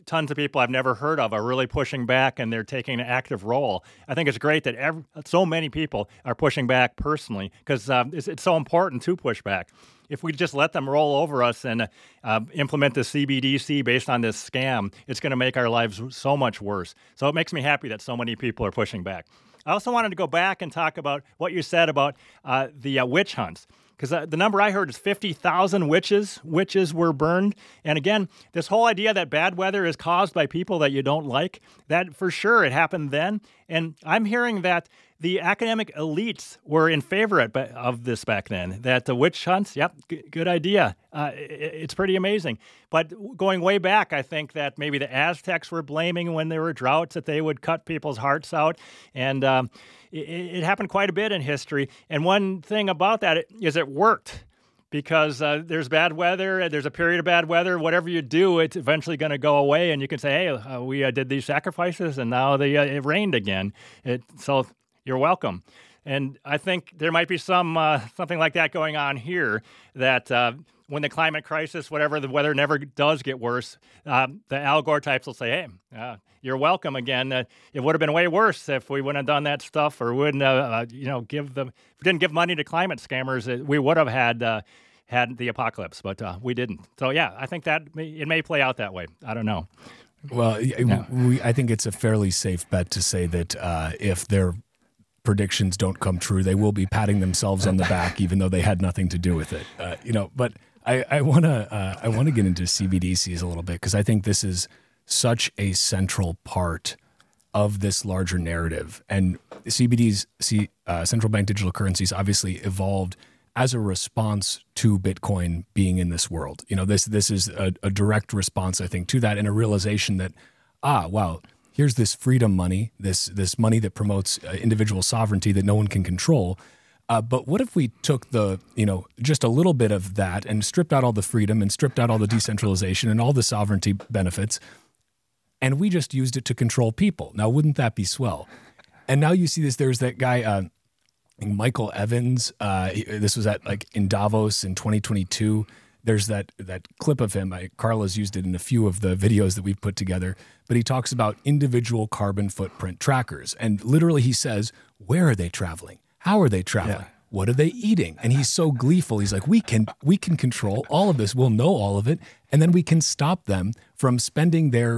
tons of people I've never heard of are really pushing back, and they're taking an active role. I think it's great that so many people are pushing back personally, because it's so important to push back. If we just let them roll over us and implement the CBDC based on this scam, it's going to make our lives so much worse. So it makes me happy that so many people are pushing back. I also wanted to go back and talk about what you said about the witch hunts, because the number I heard is 50,000 witches were burned. And again, this whole idea that bad weather is caused by people that you don't like, that for sure it happened then. And I'm hearing that the academic elites were in favor of this back then, that the witch hunts, yep, good idea. It's pretty amazing. But going way back, I think that maybe the Aztecs were blaming when there were droughts that they would cut people's hearts out. And it happened quite a bit in history. And one thing about that is it worked. Because there's bad weather, there's a period of bad weather, whatever you do, it's eventually going to go away. And you can say, hey, we did these sacrifices and now it rained again. So you're welcome. And I think there might be something like that going on here, that when the climate crisis, whatever, the weather never does get worse, the Al Gore types will say, hey, you're welcome again. It would have been way worse if we wouldn't have done that stuff, or wouldn't if we didn't give money to climate scammers, we would have had the apocalypse, but we didn't. So yeah, I think that it may play out that way. I don't know. Well, I think it's a fairly safe bet to say that if their predictions don't come true, they will be patting themselves on the back, even though they had nothing to do with it. But I want to get into CBDCs a little bit, because I think this is such a central part of this larger narrative. And CBDs, central bank digital currencies, obviously evolved as a response to Bitcoin being in this world. This is a direct response, I think, to that, and a realization that, wow, here's this freedom money, this money that promotes individual sovereignty that no one can control. But what if we took just a little bit of that and stripped out all the freedom and stripped out all the decentralization and all the sovereignty benefits, and we just used it to control people? Now, wouldn't that be swell? And now you see this. There's that guy, Michael Evans. This was in Davos in 2022. There's that clip of him. Carla's used it in a few of the videos that we've put together. But he talks about individual carbon footprint trackers. And literally he says, where are they traveling? How are they traveling? Yeah. What are they eating? And he's so gleeful. He's like, we can control all of this. We'll know all of it. And then we can stop them from spending their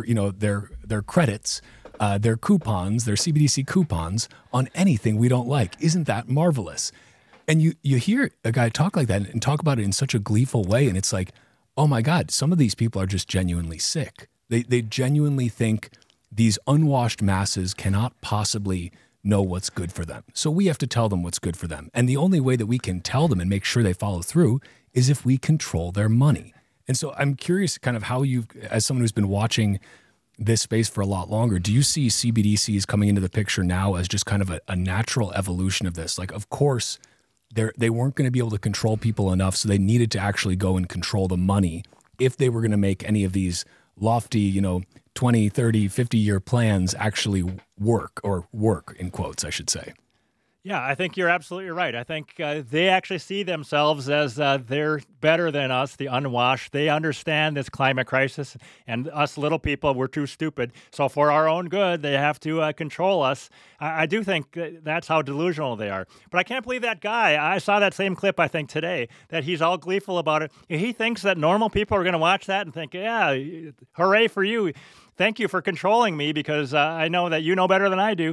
credits, their coupons, their CBDC coupons on anything we don't like. Isn't that marvelous? And you hear a guy talk like that and talk about it in such a gleeful way. And it's like, oh my God, some of these people are just genuinely sick. They genuinely think these unwashed masses cannot possibly know what's good for them. So we have to tell them what's good for them. And the only way that we can tell them and make sure they follow through is if we control their money. And so I'm curious kind of how as someone who's been watching this space for a lot longer, do you see CBDCs coming into the picture now as just kind of a natural evolution of this? Like, of course, they weren't going to be able to control people enough, so they needed to actually go and control the money if they were going to make any of these lofty, 20, 30, 50-year plans actually work in quotes, I should say. Yeah, I think you're absolutely right. I think they actually see themselves as they're better than us, the unwashed. They understand this climate crisis, and us little people, we're too stupid. So for our own good, they have to control us. I do think that's how delusional they are. But I can't believe that guy. I saw that same clip, I think, today, that he's all gleeful about it. He thinks that normal people are going to watch that and think, yeah, hooray for you. Thank you for controlling me, because I know that you know better than I do.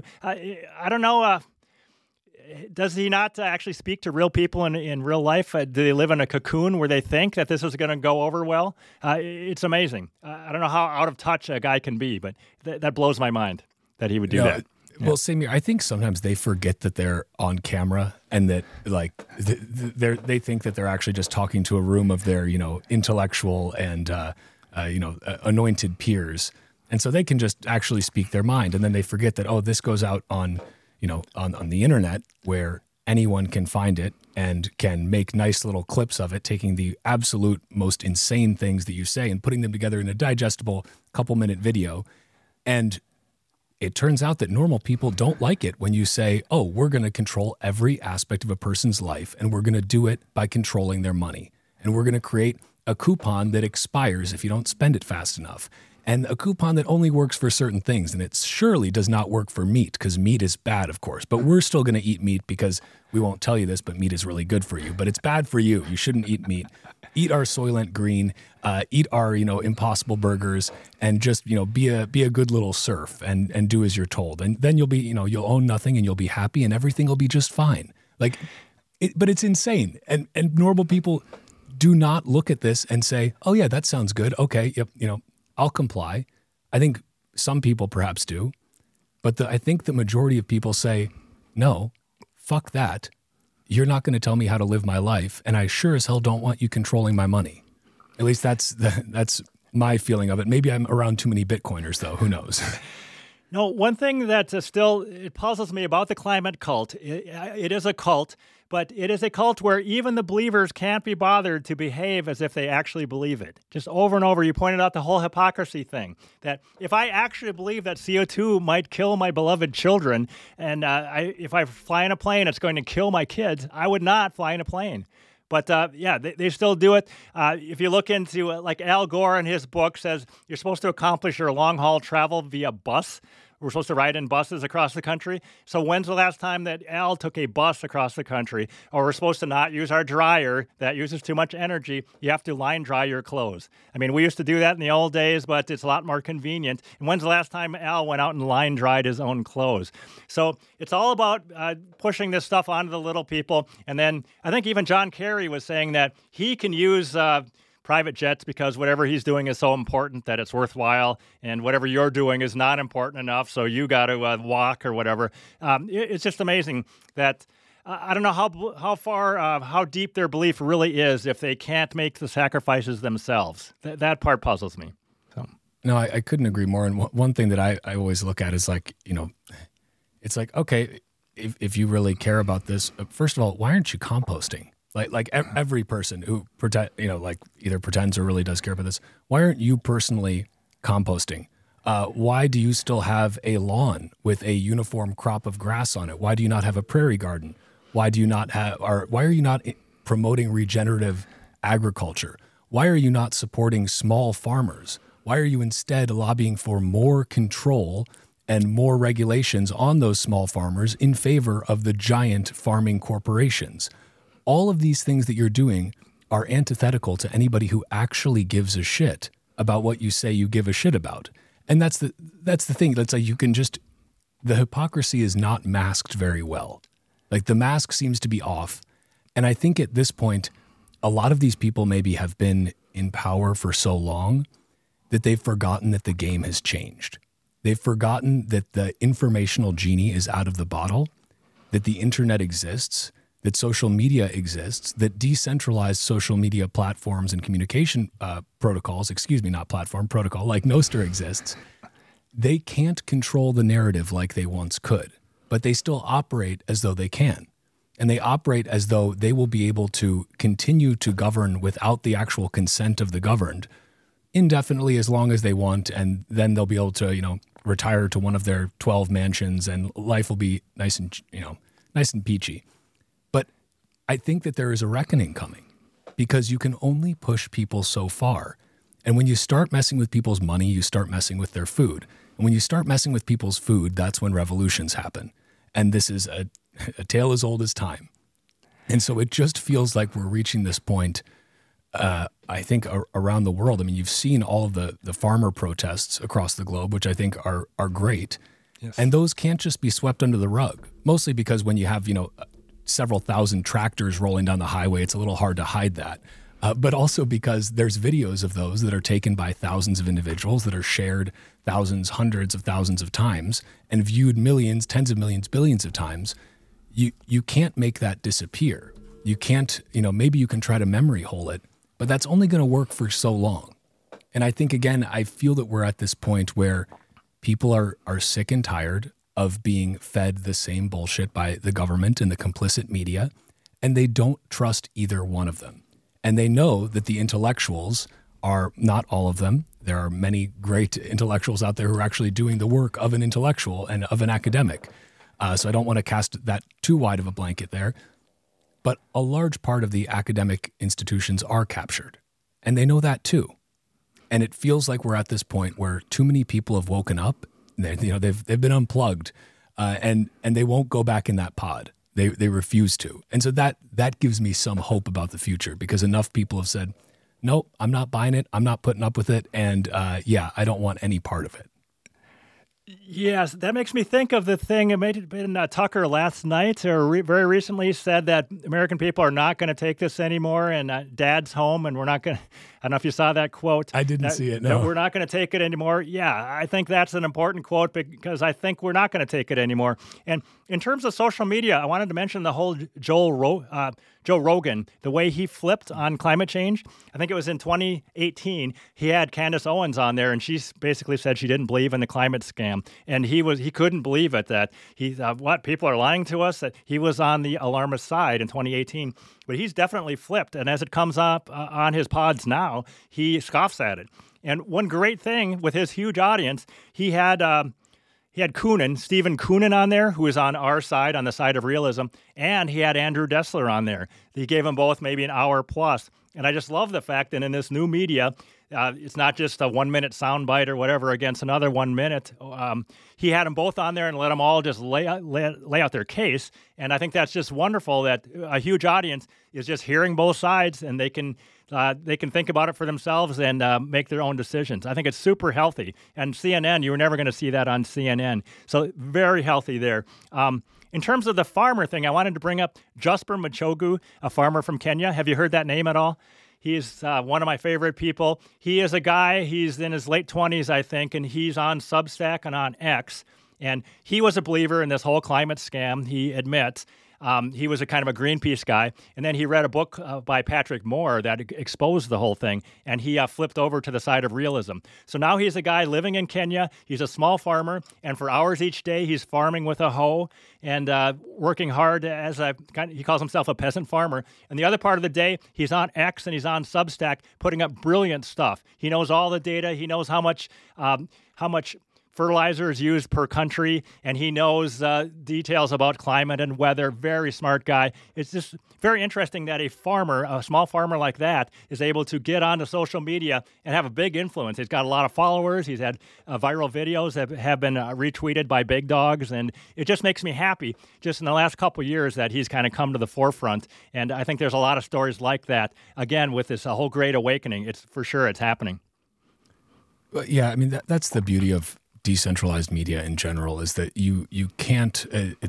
I don't know. Does he not actually speak to real people in real life? Do they live in a cocoon where they think that this is going to go over well? It's amazing. I don't know how out of touch a guy can be, but that blows my mind that he would do that. Well, same here. I think sometimes they forget that they're on camera and that they think that they're actually just talking to a room of their intellectual and anointed peers, and so they can just actually speak their mind, and then they forget that this goes out on the internet where anyone can find it and can make nice little clips of it, taking the absolute most insane things that you say and putting them together in a digestible couple-minute video. And it turns out that normal people don't like it when you say, we're going to control every aspect of a person's life, and we're going to do it by controlling their money. And we're going to create a coupon that expires if you don't spend it fast enough. and a coupon that only works for certain things. And it surely does not work for meat, because meat is bad, of course. But we're still going to eat meat because we won't tell you this, but meat is really good for you. But it's bad for you. You shouldn't eat meat. Eat our Soylent Green, eat our, Impossible Burgers, and just, be a good little serf and do as you're told. And then you'll be, you'll own nothing and you'll be happy and everything will be just fine. But it's insane. And normal people do not look at this and say, oh yeah, that sounds good. Okay. Yep. I'll comply. I think some people perhaps do, but I think the majority of people say, no, fuck that. You're not going to tell me how to live my life, and I sure as hell don't want you controlling my money. At least that's my feeling of it. Maybe I'm around too many Bitcoiners, though. Who knows? No, one thing that it puzzles me about the climate cult, it is a cult, but it is a cult where even the believers can't be bothered to behave as if they actually believe it. Just over and over, you pointed out the whole hypocrisy thing, that if I actually believe that CO2 might kill my beloved children, and if I fly in a plane, it's going to kill my kids, I would not fly in a plane. But they still do it. If you look into like Al Gore in his book says you're supposed to accomplish your long-haul travel via bus. We're supposed to ride in buses across the country. So when's the last time that Al took a bus across the country? Or we're supposed to not use our dryer. That uses too much energy. You have to line dry your clothes. I mean, we used to do that in the old days, but it's a lot more convenient. And when's the last time Al went out and line dried his own clothes? So it's all about pushing this stuff onto the little people. And then I think even John Kerry was saying that he can use private jets because whatever he's doing is so important that it's worthwhile, and whatever you're doing is not important enough, so you got to walk or whatever. It's just amazing that I don't know how deep their belief really is if they can't make the sacrifices themselves. That part puzzles me. So. No, I couldn't agree more. And one thing that I always look at is it's like, okay, if you really care about this, first of all, why aren't you composting? Like every person who either pretends or really does care about this, why aren't you personally composting? Why do you still have a lawn with a uniform crop of grass on it? Why do you not have a prairie garden? Why are you not promoting regenerative agriculture? Why are you not supporting small farmers? Why are you instead lobbying for more control and more regulations on those small farmers in favor of the giant farming corporations? All of these things that you're doing are antithetical to anybody who actually gives a shit about what you say you give a shit about. And that's the thing. That's like the hypocrisy is not masked very well. Like the mask seems to be off. And I think at this point, a lot of these people maybe have been in power for so long that they've forgotten that the game has changed. They've forgotten that the informational genie is out of the bottle, that the internet exists, that social media exists, that decentralized social media platforms and communication protocol like Nostr exists. They can't control the narrative like they once could, but they still operate as though they can. And they operate as though they will be able to continue to govern without the actual consent of the governed indefinitely as long as they want, and then they'll be able to, retire to one of their 12 mansions and life will be nice and peachy. I think that there is a reckoning coming because you can only push people so far. And when you start messing with people's money, you start messing with their food. And when you start messing with people's food, that's when revolutions happen. And this is a tale as old as time. And so it just feels like we're reaching this point, I think, around the world. I mean, you've seen all of the farmer protests across the globe, which I think are great. Yes. And those can't just be swept under the rug, mostly because when you have, several thousand tractors rolling down the highway, it's a little hard to hide that. But also because there's videos of those that are taken by thousands of individuals that are shared thousands, hundreds of thousands of times and viewed millions, tens of millions, billions of times. You can't make that disappear. You can't, maybe you can try to memory hole it, but that's only going to work for so long. And I think, again, I feel that we're at this point where people are sick and tired of being fed the same bullshit by the government and the complicit media, and they don't trust either one of them. And they know that the intellectuals are not all of them. There are many great intellectuals out there who are actually doing the work of an intellectual and of an academic. So I don't want to cast that too wide of a blanket there. But a large part of the academic institutions are captured, and they know that too. And it feels like we're at this point where too many people have woken up. They've been unplugged, and they won't go back in that pod. They refuse to. And so that gives me some hope about the future, because enough people have said, no, I'm not buying it. I'm not putting up with it. And I don't want any part of it. Yes, that makes me think of the thing. It may have been Tucker last night or very recently said that American people are not going to take this anymore, and Dad's home, and we're not going to. I don't know if you saw that quote. I didn't see it, no. We're not going to take it anymore. Yeah, I think that's an important quote, because I think we're not going to take it anymore. And in terms of social media, I wanted to mention the whole Joe Rogan, the way he flipped on climate change. I think it was in 2018. He had Candace Owens on there, and she basically said she didn't believe in the climate scam. And he couldn't believe it, that people are lying to us, that he was on the alarmist side in 2018. But he's definitely flipped. And as it comes up on his pods now, he scoffs at it. And one great thing with his huge audience, he had Stephen Koonin on there, who is on our side, on the side of realism, and he had Andrew Dessler on there. He gave them both maybe an hour plus. And I just love the fact that in this new media, it's not just a 1 minute soundbite or whatever against another 1 minute. He had them both on there and let them all just lay out their case. And I think that's just wonderful that a huge audience is just hearing both sides, and they can think about it for themselves and make their own decisions. I think it's super healthy. And CNN, you were never going to see that on CNN. So very healthy there. In terms of the farmer thing, I wanted to bring up Jasper Machogu, a farmer from Kenya. Have you heard that name at all? He's one of my favorite people. He is a guy, he's in his late 20s, I think, and he's on Substack and on X. And he was a believer in this whole climate scam, he admits. He was a kind of a Greenpeace guy. And then he read a book by Patrick Moore that exposed the whole thing. And he flipped over to the side of realism. So now he's a guy living in Kenya. He's a small farmer. And for hours each day, he's farming with a hoe and working hard as he calls himself a peasant farmer. And the other part of the day, he's on X and he's on Substack putting up brilliant stuff. He knows all the data. He knows how much fertilizer is used per country, and he knows details about climate and weather. Very smart guy. It's just very interesting that a small farmer like that, is able to get onto social media and have a big influence. He's got a lot of followers. He's had viral videos that have been retweeted by big dogs, and it just makes me happy just in the last couple of years that he's kind of come to the forefront. And I think there's a lot of stories like that. Again, with this whole great awakening, it's for sure it's happening. Well, yeah, I mean, that's the beauty of decentralized media in general, is that you can't.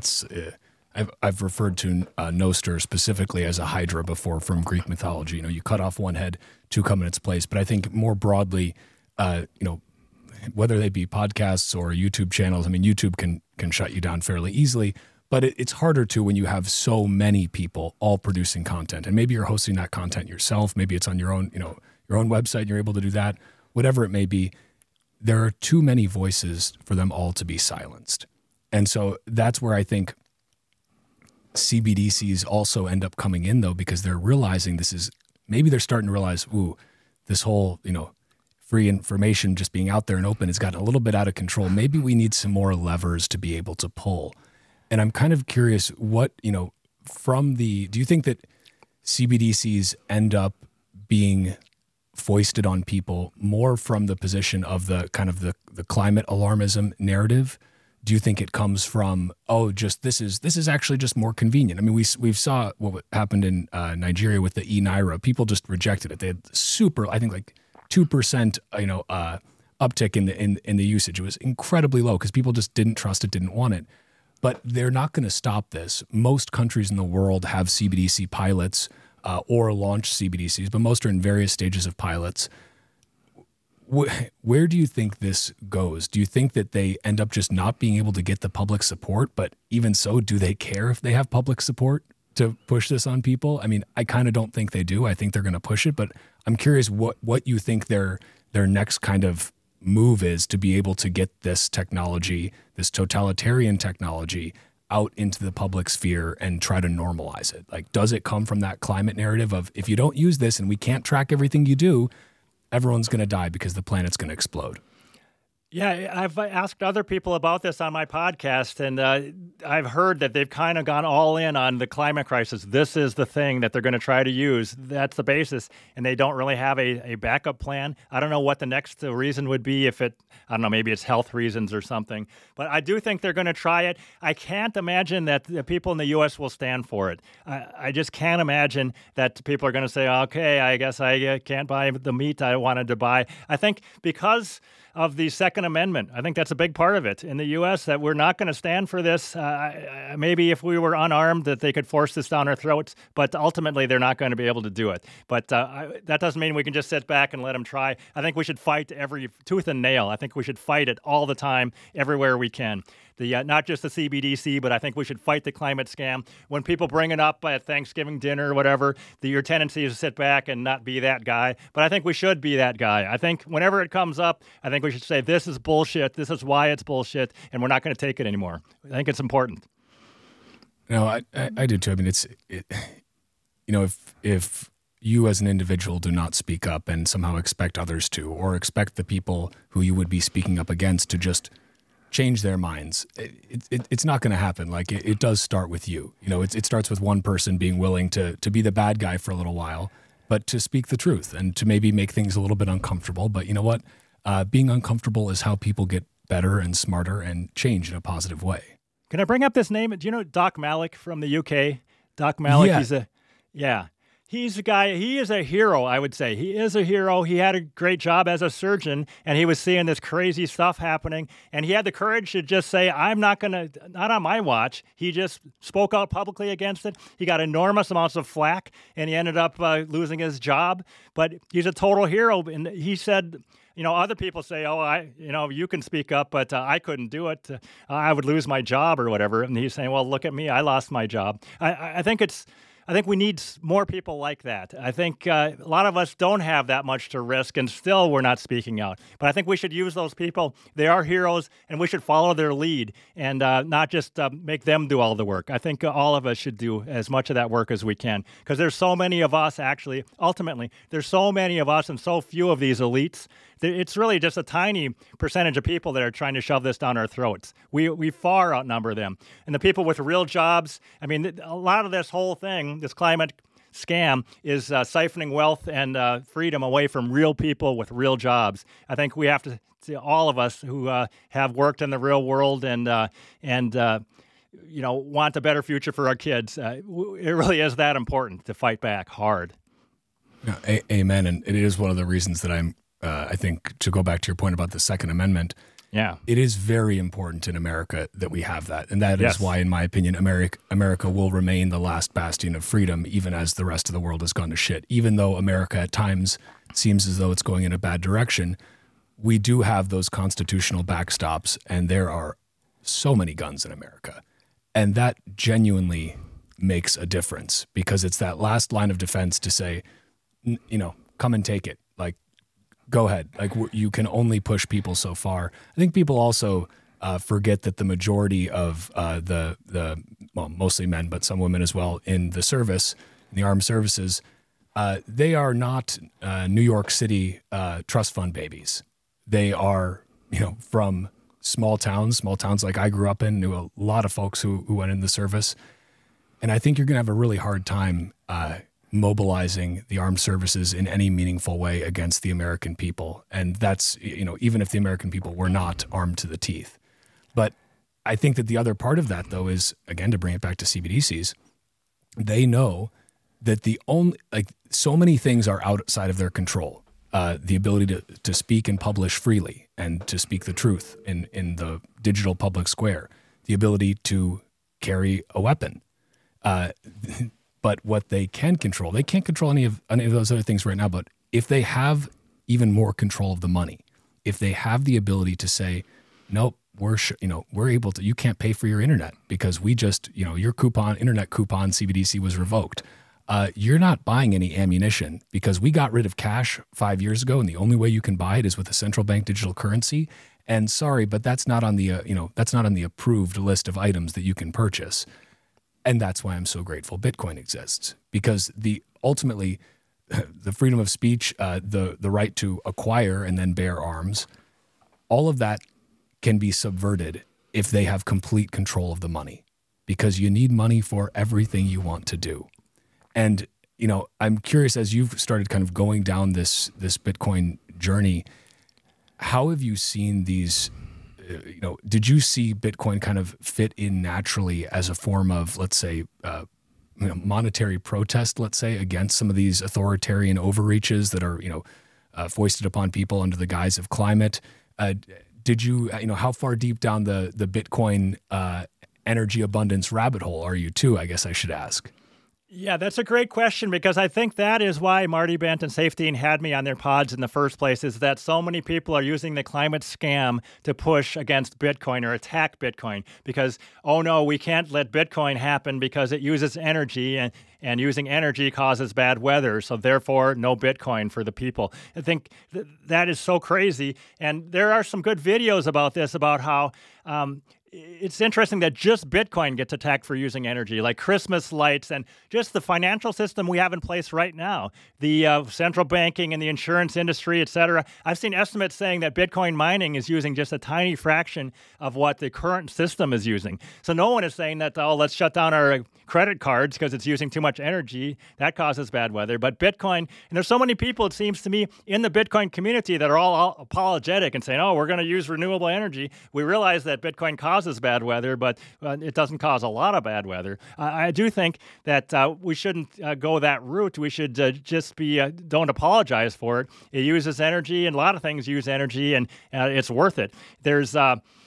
I've referred to Nostr specifically as a hydra before from Greek mythology. You cut off one head, two come in its place. But I think more broadly, whether they be podcasts or YouTube channels, I mean, YouTube can shut you down fairly easily. But it's harder to when you have so many people all producing content, and maybe you're hosting that content yourself. Maybe it's on your own website. And you're able to do that, whatever it may be. There are too many voices for them all to be silenced. And so that's where I think CBDCs also end up coming in, though, because they're realizing maybe they're starting to realize, this whole, free information just being out there and open has gotten a little bit out of control. Maybe we need some more levers to be able to pull. And I'm kind of curious do you think that CBDCs end up being foisted on people more from the position of the kind of the climate alarmism narrative? Do you think it comes from, this is actually just more convenient? I mean, we saw what happened in Nigeria with the e-Naira. People just rejected it. They had I think like 2%, uptick in the usage. It was incredibly low because people just didn't trust it, didn't want it. But they're not going to stop this. Most countries in the world have CBDC pilots or launch CBDCs, but most are in various stages of pilots. Where do you think this goes? Do you think that they end up just not being able to get the public support? But even so, do they care if they have public support to push this on people? I mean, I kind of don't think they do. I think they're going to push it, but I'm curious what you think their next kind of move is to be able to get this technology, this totalitarian technology, out into the public sphere and try to normalize it. Like, does it come from that climate narrative of, if you don't use this and we can't track everything you do, everyone's going to die because the planet's going to explode? Yeah, I've asked other people about this on my podcast, and I've heard that they've kind of gone all in on the climate crisis. This is the thing that they're going to try to use. That's the basis, and they don't really have a backup plan. I don't know what the next reason would be I don't know, maybe it's health reasons or something. But I do think they're going to try it. I can't imagine that the people in the U.S. will stand for it. I just can't imagine that people are going to say, okay, I guess I can't buy the meat I wanted to buy. I think because of the Second Amendment. I think that's a big part of it in the U.S., that we're not going to stand for this. Maybe if we were unarmed, that they could force this down our throats, but ultimately they're not going to be able to do it. But that doesn't mean we can just sit back and let them try. I think we should fight every tooth and nail. I think we should fight it all the time, everywhere we can. Not just the CBDC, but I think we should fight the climate scam. When people bring it up at Thanksgiving dinner or whatever, your tendency is to sit back and not be that guy. But I think we should be that guy. I think whenever it comes up, I think we should say, this is bullshit, this is why it's bullshit, and we're not going to take it anymore. I think it's important. No, I do too. I mean, if you as an individual do not speak up and somehow expect others to, or expect the people who you would be speaking up against to just change their minds, it's not going to happen. Like it does start with you. It starts with one person being willing to be the bad guy for a little while, but to speak the truth and to maybe make things a little bit uncomfortable. But you know what? Being uncomfortable is how people get better and smarter and change in a positive way. Can I bring up this name? Do you know Doc Malik from the UK? Doc Malik, yeah. He's a guy, he is a hero, I would say. He is a hero. He had a great job as a surgeon, and he was seeing this crazy stuff happening, and he had the courage to just say, not on my watch. He just spoke out publicly against it. He got enormous amounts of flack, and he ended up losing his job, but he's a total hero, and he said, other people say, you can speak up, but I couldn't do it. I would lose my job or whatever. And he's saying, well, look at me. I lost my job. I think we need more people like that. I think a lot of us don't have that much to risk, and still we're not speaking out. But I think we should use those people. They are heroes, and we should follow their lead and not just make them do all the work. I think all of us should do as much of that work as we can, because there's so many of us, actually. Ultimately, there's so many of us and so few of these elites. It's really just a tiny percentage of people that are trying to shove this down our throats. We far outnumber them. And the people with real jobs, I mean, a lot of this whole thing, this climate scam, is siphoning wealth and freedom away from real people with real jobs. I think we have to see all of us who have worked in the real world and want a better future for our kids. It really is that important to fight back hard. Yeah, amen. And it is one of the reasons that I think, to go back to your point about the Second Amendment, it is very important in America that we have that. And that is why, in my opinion, America will remain the last bastion of freedom, even as the rest of the world has gone to shit. Even though America at times seems as though it's going in a bad direction, we do have those constitutional backstops, and there are so many guns in America. And that genuinely makes a difference, because it's that last line of defense to say, come and take it. Like, go ahead. Like, you can only push people so far. I think people also forget that the majority of mostly men, but some women as well, in the service, in the armed services, they are not New York City trust fund babies. They are, from small towns like I grew up in, knew a lot of folks who went in the service. And I think you're going to have a really hard time mobilizing the armed services in any meaningful way against the American people. And that's, even if the American people were not armed to the teeth. But I think that the other part of that, though, is, again, to bring it back to CBDCs, they know that so many things are outside of their control. The ability to speak and publish freely and to speak the truth in the digital public square, the ability to carry a weapon. But what they can control, they can't control any of those other things right now. But if they have even more control of the money, if they have the ability to say, nope, we're able to, you can't pay for your internet because we just, your internet coupon CBDC was revoked. You're not buying any ammunition because we got rid of cash 5 years ago, and the only way you can buy it is with a central bank digital currency. And sorry, but that's not on the approved list of items that you can purchase. And that's why I'm so grateful Bitcoin exists, because ultimately the freedom of speech, the right to acquire and then bear arms, all of that can be subverted if they have complete control of the money, because you need money for everything you want to do. And, I'm curious, as you've started kind of going down this Bitcoin journey, how have you seen these, did you see Bitcoin kind of fit in naturally as a form of, let's say, monetary protest, let's say, against some of these authoritarian overreaches that are, foisted upon people under the guise of climate? Did you, how far deep down the Bitcoin energy abundance rabbit hole are you too, I guess I should ask? Yeah, that's a great question, because I think that is why Marty Bent and Saifedean had me on their pods in the first place, is that so many people are using the climate scam to push against Bitcoin or attack Bitcoin because, oh no, we can't let Bitcoin happen because it uses energy, and using energy causes bad weather, so therefore no Bitcoin for the people. I think that is so crazy, and there are some good videos about this, about how it's interesting that just Bitcoin gets attacked for using energy, like Christmas lights and just the financial system we have in place right now, the central banking and the insurance industry, et cetera. I've seen estimates saying that Bitcoin mining is using just a tiny fraction of what the current system is using. So no one is saying that, oh, let's shut down our credit cards because it's using too much energy. That causes bad weather. But Bitcoin, and there's so many people, it seems to me, in the Bitcoin community that are all apologetic and saying, oh, we're going to use renewable energy. We realize that Bitcoin causes bad weather, but it doesn't cause a lot of bad weather. I do think that we shouldn't go that route. We should just don't apologize for it. It uses energy, and a lot of things use energy, and it's worth it. There's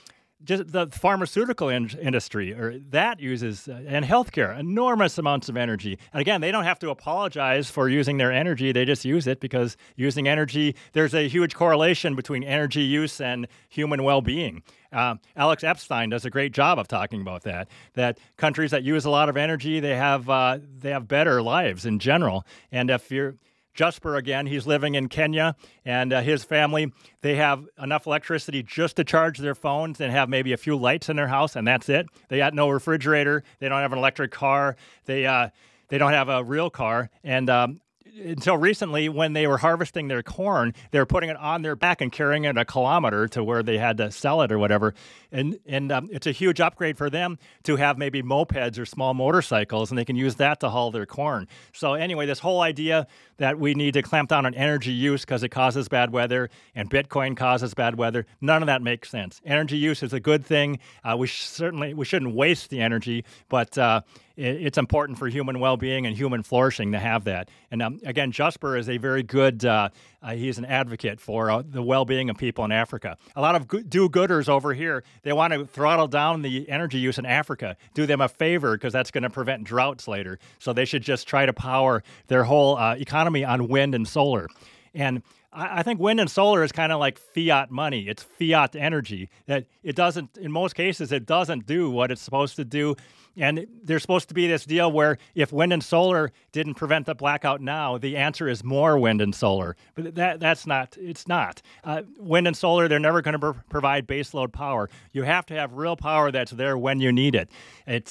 just the pharmaceutical industry, or that uses, and healthcare, enormous amounts of energy. And again, they don't have to apologize for using their energy. They just use it because using energy, there's a huge correlation between energy use and human well-being. Alex Epstein does a great job of talking about that countries that use a lot of energy, they have better lives in general. And if you're Jasper, again, he's living in Kenya, and his family, they have enough electricity just to charge their phones and have maybe a few lights in their house, and that's it. They got no refrigerator. They don't have an electric car. They don't have a real car. And until recently, when they were harvesting their corn, they were putting it on their back and carrying it a kilometer to where they had to sell it or whatever. And it's a huge upgrade for them to have maybe mopeds or small motorcycles, and they can use that to haul their corn. So anyway, this whole idea that we need to clamp down on energy use because it causes bad weather and Bitcoin causes bad weather, none of that makes sense. Energy use is a good thing. We shouldn't waste the energy, but it's important for human well-being and human flourishing to have that. And again, Jasper is a very good, he's an advocate for the well-being of people in Africa. A lot of do-gooders over here, they want to throttle down the energy use in Africa, do them a favor because that's going to prevent droughts later. So they should just try to power their whole economy on wind and solar. And I think wind and solar is kind of like fiat money. It's fiat energy that it doesn't, in most cases, it doesn't do what it's supposed to do. And there's supposed to be this deal where if wind and solar didn't prevent the blackout now, the answer is more wind and solar. But that's not, it's not. Wind and solar, they're never going to provide baseload power. You have to have real power that's there when you need it. It's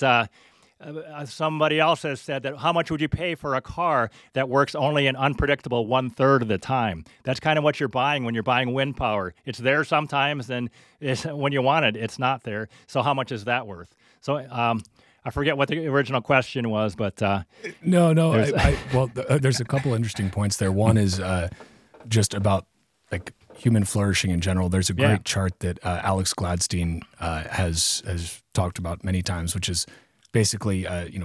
somebody else has said that how much would you pay for a car that works only an unpredictable 1/3 of the time? That's kind of what you're buying when you're buying wind power. It's there sometimes, and when you want it, it's not there. So how much is that worth? So I forget what the original question was, but no. There's a couple interesting points there. One is just about like human flourishing in general. There's a great chart that Alex Gladstein has talked about many times, which is basically,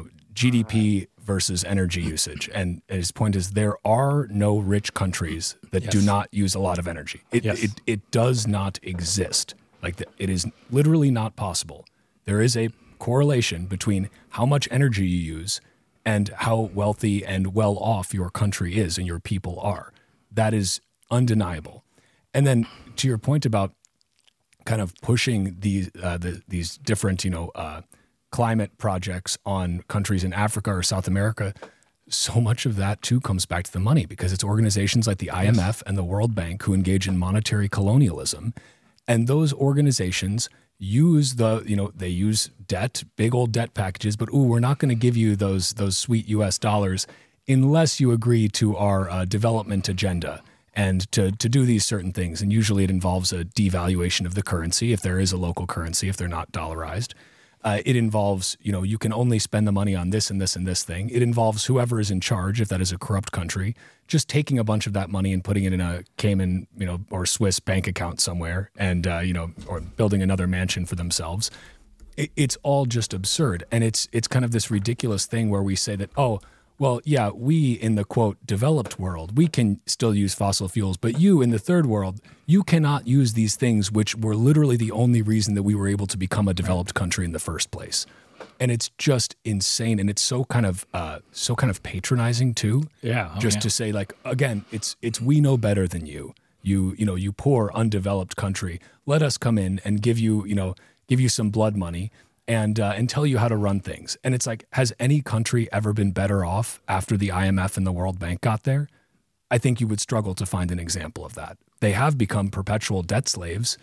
GDP versus energy usage. And his point is there are no rich countries that do not use a lot of energy. It does not exist. It is literally not possible. There is a correlation between how much energy you use and how wealthy and well off your country is and your people are. That is undeniable. And then to your point about kind of pushing these different, climate projects on countries in Africa or South America, so much of that too comes back to the money because it's organizations like the IMF and the World Bank who engage in monetary colonialism. And those organizations use they use debt, big old debt packages, but we're not going to give you those sweet US dollars unless you agree to our development agenda. and to do these certain things. And usually it involves a devaluation of the currency if there is a local currency, if they're not dollarized. It involves, you can only spend the money on this and this and this thing. It involves whoever is in charge, if that is a corrupt country, just taking a bunch of that money and putting it in a Cayman, or Swiss bank account somewhere and, or building another mansion for themselves. It's all just absurd. And it's kind of this ridiculous thing where we say that, oh, well, yeah, we in the, quote, developed world, we can still use fossil fuels, but you in the third world, you cannot use these things, which were literally the only reason that we were able to become a developed country in the first place. And it's just insane. And it's so kind of patronizing too. Yeah. To say, like, again, it's we know better than you. You poor undeveloped country. Let us come in and give you some blood money and tell you how to run things. And it's like, has any country ever been better off after the IMF and the World Bank got there? I think you would struggle to find an example of that. They have become perpetual debt slaves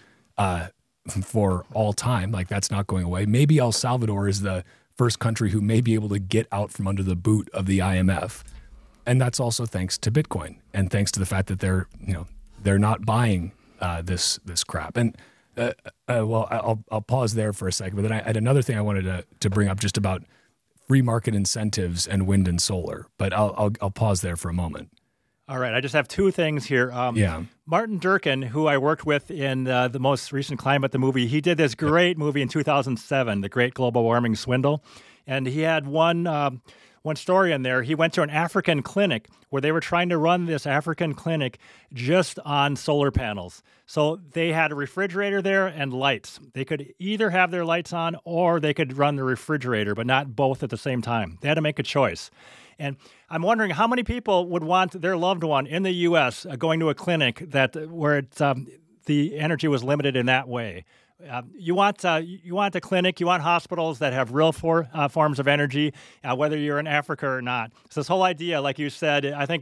for all time. Like, that's not going away. Maybe El Salvador is the first country who may be able to get out from under the boot of the IMF. And that's also thanks to Bitcoin and thanks to the fact that they're not buying this crap. And well, I'll pause there for a second, but then I had another thing I wanted to bring up just about free market incentives and wind and solar. But I'll pause there for a moment. All right, I just have two things here. Martin Durkin, who I worked with in the most recent Climate, the movie, he did this great movie in 2007, The Great Global Warming Swindle, and he had one story in there. He went to an African clinic where they were trying to run this African clinic just on solar panels. So they had a refrigerator there and lights. They could either have their lights on or they could run the refrigerator, but not both at the same time. They had to make a choice. And I'm wondering how many people would want their loved one in the U.S. Going to a clinic where the energy was limited in that way. You want a clinic, you want hospitals that have real forms of energy, whether you're in Africa or not. So this whole idea, like you said, I think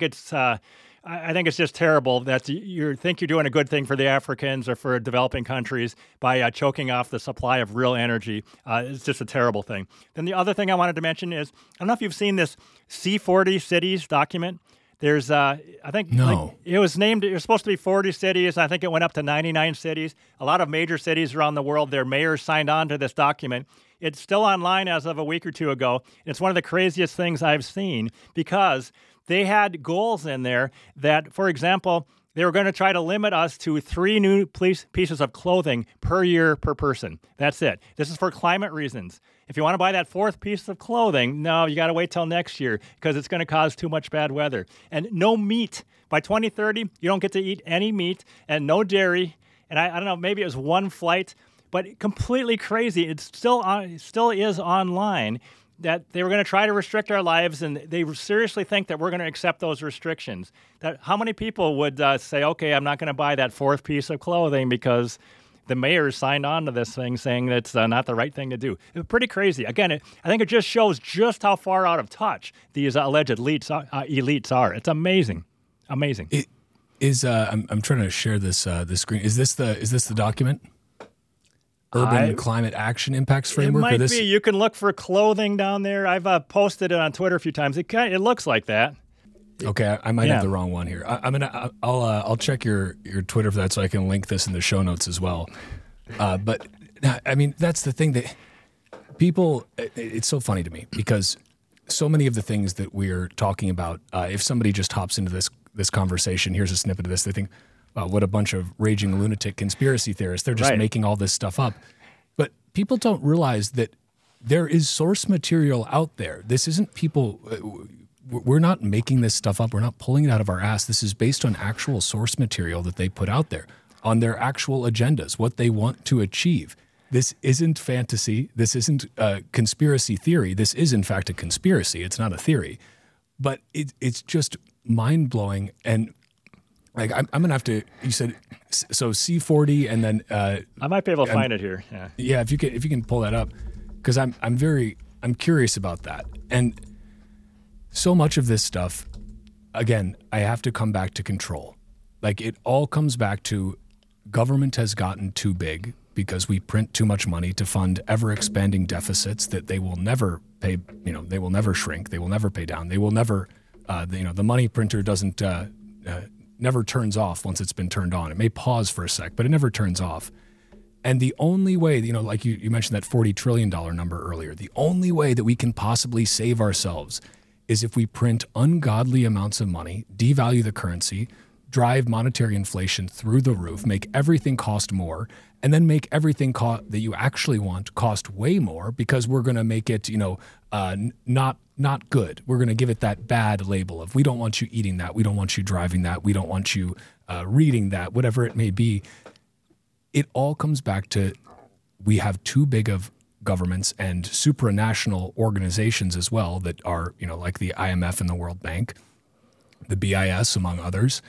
it's just terrible that you think you're doing a good thing for the Africans or for developing countries by choking off the supply of real energy. It's just a terrible thing. Then the other thing I wanted to mention is, I don't know if you've seen this C40 cities document. There's, I think, no. It was supposed to be 40 cities. I think it went up to 99 cities. A lot of major cities around the world, their mayors signed on to this document. It's still online as of a week or two ago. It's one of the craziest things I've seen because they had goals in there that, for example, they were going to try to limit us to 3 new pieces of clothing per year per person. That's it. This is for climate reasons. If you want to buy that 4th piece of clothing, no, you got to wait till next year because it's going to cause too much bad weather. And no meat. By 2030, you don't get to eat any meat and no dairy. And I don't know, maybe it was one flight, but completely crazy. It still is online that they were going to try to restrict our lives, and they seriously think that we're going to accept those restrictions. That how many people would say, okay, I'm not going to buy that 4th piece of clothing because the mayor signed on to this thing saying that's not the right thing to do. It's pretty crazy. Again, I think it just shows just how far out of touch these alleged elites are. It's amazing. Amazing. It is. I'm trying to share this screen. Is this the document? Urban Climate Action Impacts Framework? It might be. You can look for clothing down there. I've posted it on Twitter a few times. It looks like that. Okay, I might have the wrong one here. I'll check your Twitter for that so I can link this in the show notes as well. But I mean, that's the thing that people. It's so funny to me because so many of the things that we're talking about, if somebody just hops into this conversation, here's a snippet of this, they think, what a bunch of raging lunatic conspiracy theorists. They're just making all this stuff up. But people don't realize that there is source material out there. This isn't people. We're not making this stuff up. We're not pulling it out of our ass. This is based on actual source material that they put out there on their actual agendas, what they want to achieve. This isn't fantasy. This isn't a conspiracy theory. This is, in fact, a conspiracy. It's not a theory. But it's just mind-blowing. And like I'm going to have to, you said, so C40 and then... I might be able to find it here. Yeah, if you can pull that up. Because I'm curious about that. And so much of this stuff, again, I have to come back to control. Like it all comes back to government has gotten too big because we print too much money to fund ever-expanding deficits that they will never pay, they will never shrink, they will never pay down, they will never, the money printer doesn't never turns off once it's been turned on. It may pause for a sec, but it never turns off. And the only way, like you mentioned that $40 trillion number earlier, the only way that we can possibly save ourselves is if we print ungodly amounts of money, devalue the currency, drive monetary inflation through the roof, make everything cost more, and then make everything that you actually want cost way more, because we're going to make it, not good. We're going to give it that bad label of, we don't want you eating that, we don't want you driving that, we don't want you reading that, whatever it may be. It all comes back to, we have too big of governments and supranational organizations as well that are, like the IMF and the World Bank, the BIS, among others.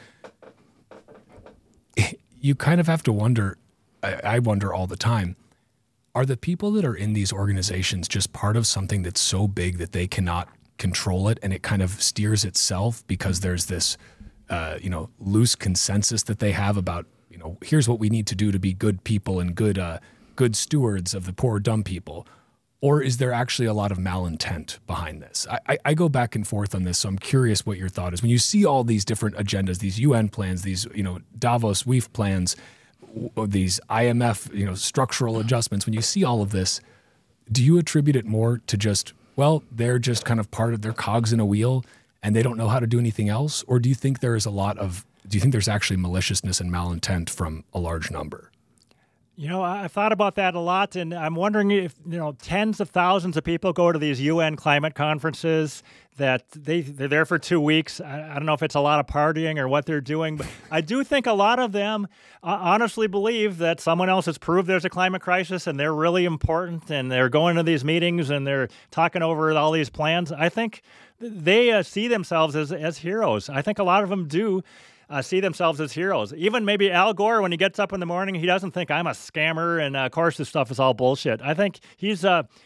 You kind of have to wonder, I wonder all the time, are the people that are in these organizations just part of something that's so big that they cannot control it and it kind of steers itself because there's this, loose consensus that they have about, here's what we need to do to be good people and good stewards of the poor, dumb people? Or is there actually a lot of malintent behind this? I go back and forth on this, so I'm curious what your thought is. When you see all these different agendas, these UN plans, these Davos WEF plans, these IMF structural adjustments, when you see all of this, do you attribute it more to just, they're just kind of part of their cogs in a wheel and they don't know how to do anything else? Or do you think there's actually maliciousness and malintent from a large number? I've thought about that a lot, and I'm wondering if, tens of thousands of people go to these UN climate conferences, that they're there for 2 weeks. I don't know if it's a lot of partying or what they're doing, but I do think a lot of them honestly believe that someone else has proved there's a climate crisis and they're really important, and they're going to these meetings and they're talking over all these plans. I think they see themselves as heroes. I think a lot of them do. See themselves as heroes. Even maybe Al Gore, when he gets up in the morning, he doesn't think I'm a scammer, and of course this stuff is all bullshit. I think he's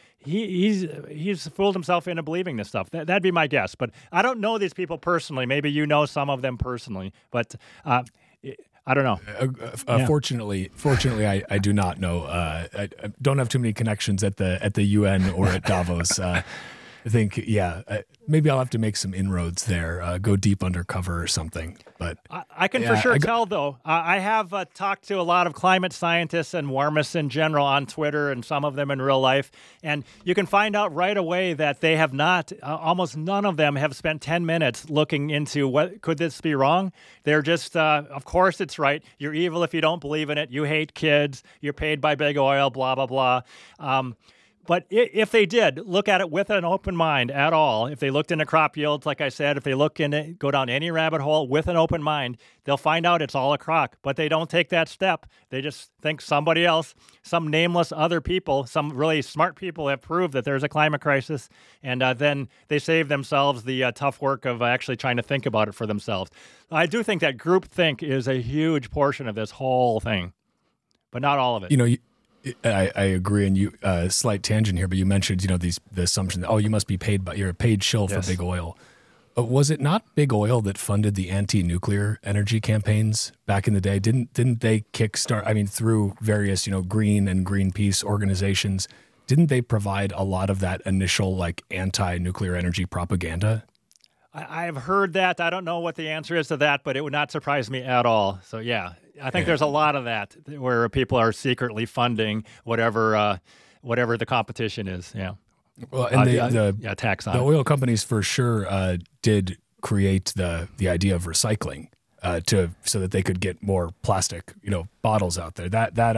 fooled himself into believing this stuff. That'd be my guess. But I don't know these people personally. Maybe you know some of them personally, but I don't know. Fortunately, I do not know. I don't have too many connections at the UN or at Davos. I think, maybe I'll have to make some inroads there, go deep undercover or something. But I can for sure tell, though. I have talked to a lot of climate scientists and warmists in general on Twitter, and some of them in real life. And you can find out right away that they have not, almost none of them have spent 10 minutes looking into what could this be wrong. They're just, of course it's right. You're evil if you don't believe in it. You hate kids. You're paid by big oil, blah, blah, blah. But if they did look at it with an open mind at all, if they looked into crop yields, like I said, if they go down any rabbit hole with an open mind, they'll find out it's all a crock. But they don't take that step. They just think somebody else, some nameless other people, some really smart people have proved that there's a climate crisis. And then they save themselves the tough work of actually trying to think about it for themselves. I do think that groupthink is a huge portion of this whole thing, but not all of it. I agree, and you slight tangent here, but you mentioned the assumption that you must be paid, but you're a paid shill for big oil. Was it not big oil that funded the anti-nuclear energy campaigns back in the day? Didn't they kickstart? I mean, through various Green and Greenpeace organizations, didn't they provide a lot of that initial anti-nuclear energy propaganda? I've heard that. I don't know what the answer is to that, but it would not surprise me at all. So yeah. I think there's a lot of that where people are secretly funding whatever the competition is. Yeah. Well, and tax on the oil companies for sure did create the idea of recycling so that they could get more plastic bottles out there. That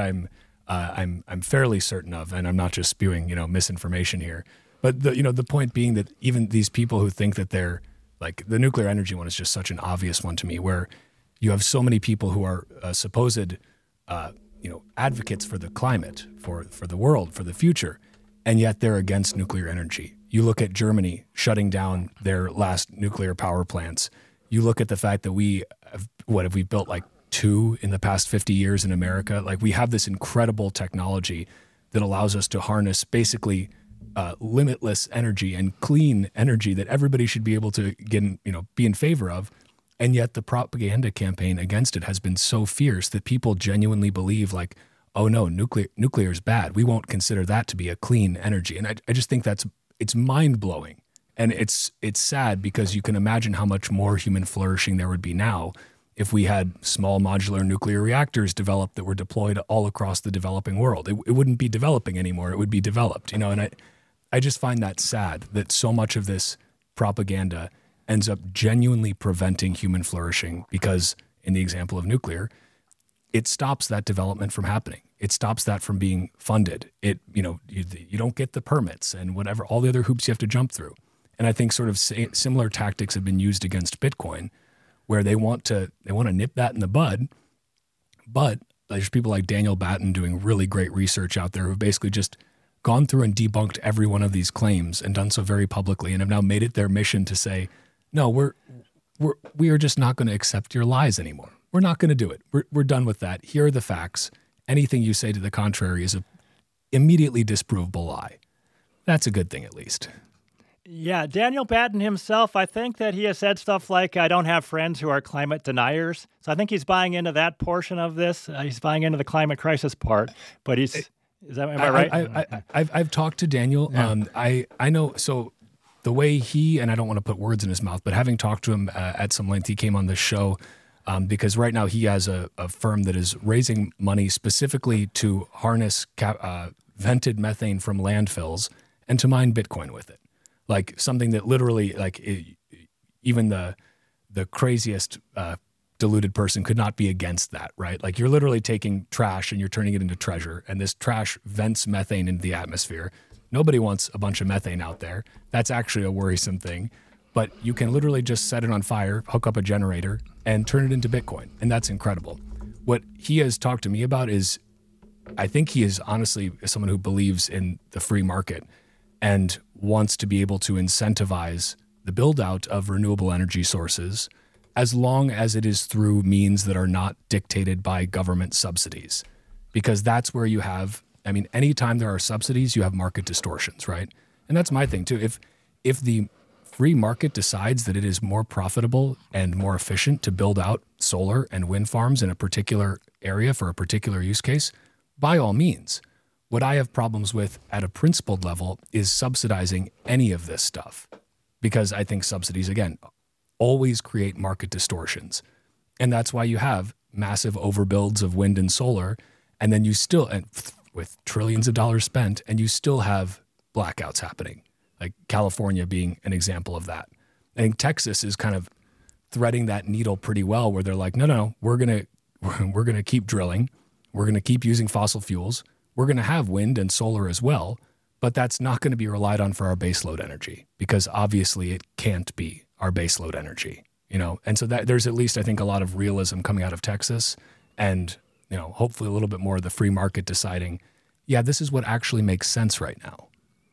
I'm fairly certain of, and I'm not just spewing misinformation here. But the point being that even these people who think that they're the nuclear energy one is just such an obvious one to me, where you have so many people who are supposed, advocates for the climate, for the world, for the future, and yet they're against nuclear energy. You look at Germany shutting down their last nuclear power plants. You look at the fact that we built 2 in the past 50 years in America? We have this incredible technology that allows us to harness basically limitless energy and clean energy that everybody should be able to be in favor of. And yet the propaganda campaign against it has been so fierce that people genuinely believe oh no, nuclear is bad. We won't consider that to be a clean energy. And I just think it's mind blowing. And it's sad because you can imagine how much more human flourishing there would be now if we had small modular nuclear reactors developed that were deployed all across the developing world. It wouldn't be developing anymore. It would be developed, and I just find that sad that so much of this propaganda ends up genuinely preventing human flourishing because, in the example of nuclear, it stops that development from happening. It stops that from being funded. You don't get the permits and whatever, all the other hoops you have to jump through. And I think sort of similar tactics have been used against Bitcoin, where they want to nip that in the bud. But there's people like Daniel Batten doing really great research out there who've basically just gone through and debunked every one of these claims and done so very publicly, and have now made it their mission to say, no, we are just not going to accept your lies anymore. We're not going to do it. We're done with that. Here are the facts. Anything you say to the contrary is a immediately disprovable lie. That's a good thing, at least. Yeah, Daniel Batten himself, I think that he has said stuff like, I don't have friends who are climate deniers. So I think he's buying into that portion of this. He's buying into the climate crisis part. But am I right? I've talked to Daniel. Yeah. I know, so the way and I don't want to put words in his mouth, but having talked to him at some length, he came on the show because right now he has a firm that is raising money specifically to harness vented methane from landfills and to mine Bitcoin with it. Like something that literally, even the craziest deluded person could not be against that, right? Like you're literally taking trash and you're turning it into treasure, and this trash vents methane into the atmosphere. Nobody wants a bunch of methane out there. That's actually a worrisome thing. But you can literally just set it on fire, hook up a generator, and turn it into Bitcoin, and that's incredible. What he has talked to me about is, I think he is honestly someone who believes in the free market and wants to be able to incentivize the build out of renewable energy sources as long as it is through means that are not dictated by government subsidies. Because that's where you have, anytime there are subsidies, you have market distortions, right? And that's my thing too. If the free market decides that it is more profitable and more efficient to build out solar and wind farms in a particular area for a particular use case, by all means. What I have problems with at a principled level is subsidizing any of this stuff, because I think subsidies, again, always create market distortions. And that's why you have massive overbuilds of wind and solar, and then you still, and with trillions of dollars spent, and you still have blackouts happening, like California being an example of that. I think Texas is kind of threading that needle pretty well, where they're like, no, we're gonna keep drilling, we're gonna keep using fossil fuels. We're going to have wind and solar as well, but that's not going to be relied on for our baseload energy, because obviously it can't be our baseload energy, And so that there's at least, I think, a lot of realism coming out of Texas, and hopefully a little bit more of the free market deciding, yeah, this is what actually makes sense right now.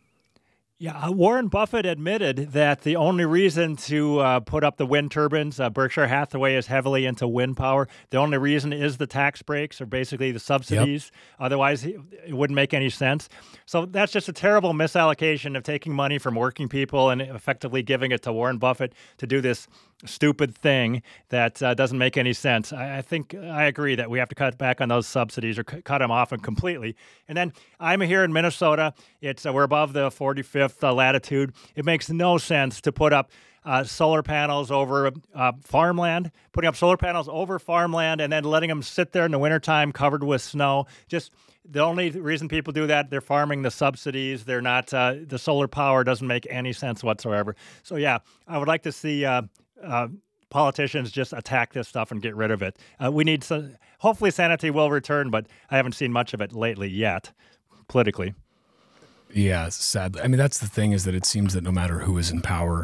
Yeah, Warren Buffett admitted that the only reason to put up the wind turbines, Berkshire Hathaway is heavily into wind power. The only reason is the tax breaks, or basically the subsidies. Yep. Otherwise, it wouldn't make any sense. So that's just a terrible misallocation of taking money from working people and effectively giving it to Warren Buffett to do this stupid thing that doesn't make any sense. I think I agree that we have to cut back on those subsidies, or cut them off completely. And then I'm here in Minnesota. We're above the 45th latitude. It makes no sense to put up solar panels over farmland, putting up solar panels over farmland and then letting them sit there in the wintertime covered with snow. Just the only reason people do that, they're farming the subsidies. They're not, the solar power doesn't make any sense whatsoever. So yeah, I would like to see politicians just attack this stuff and get rid of it. We need some, hopefully sanity will return, but I haven't seen much of it lately yet, politically. Yeah, sadly. That's the thing, is that it seems that no matter who is in power,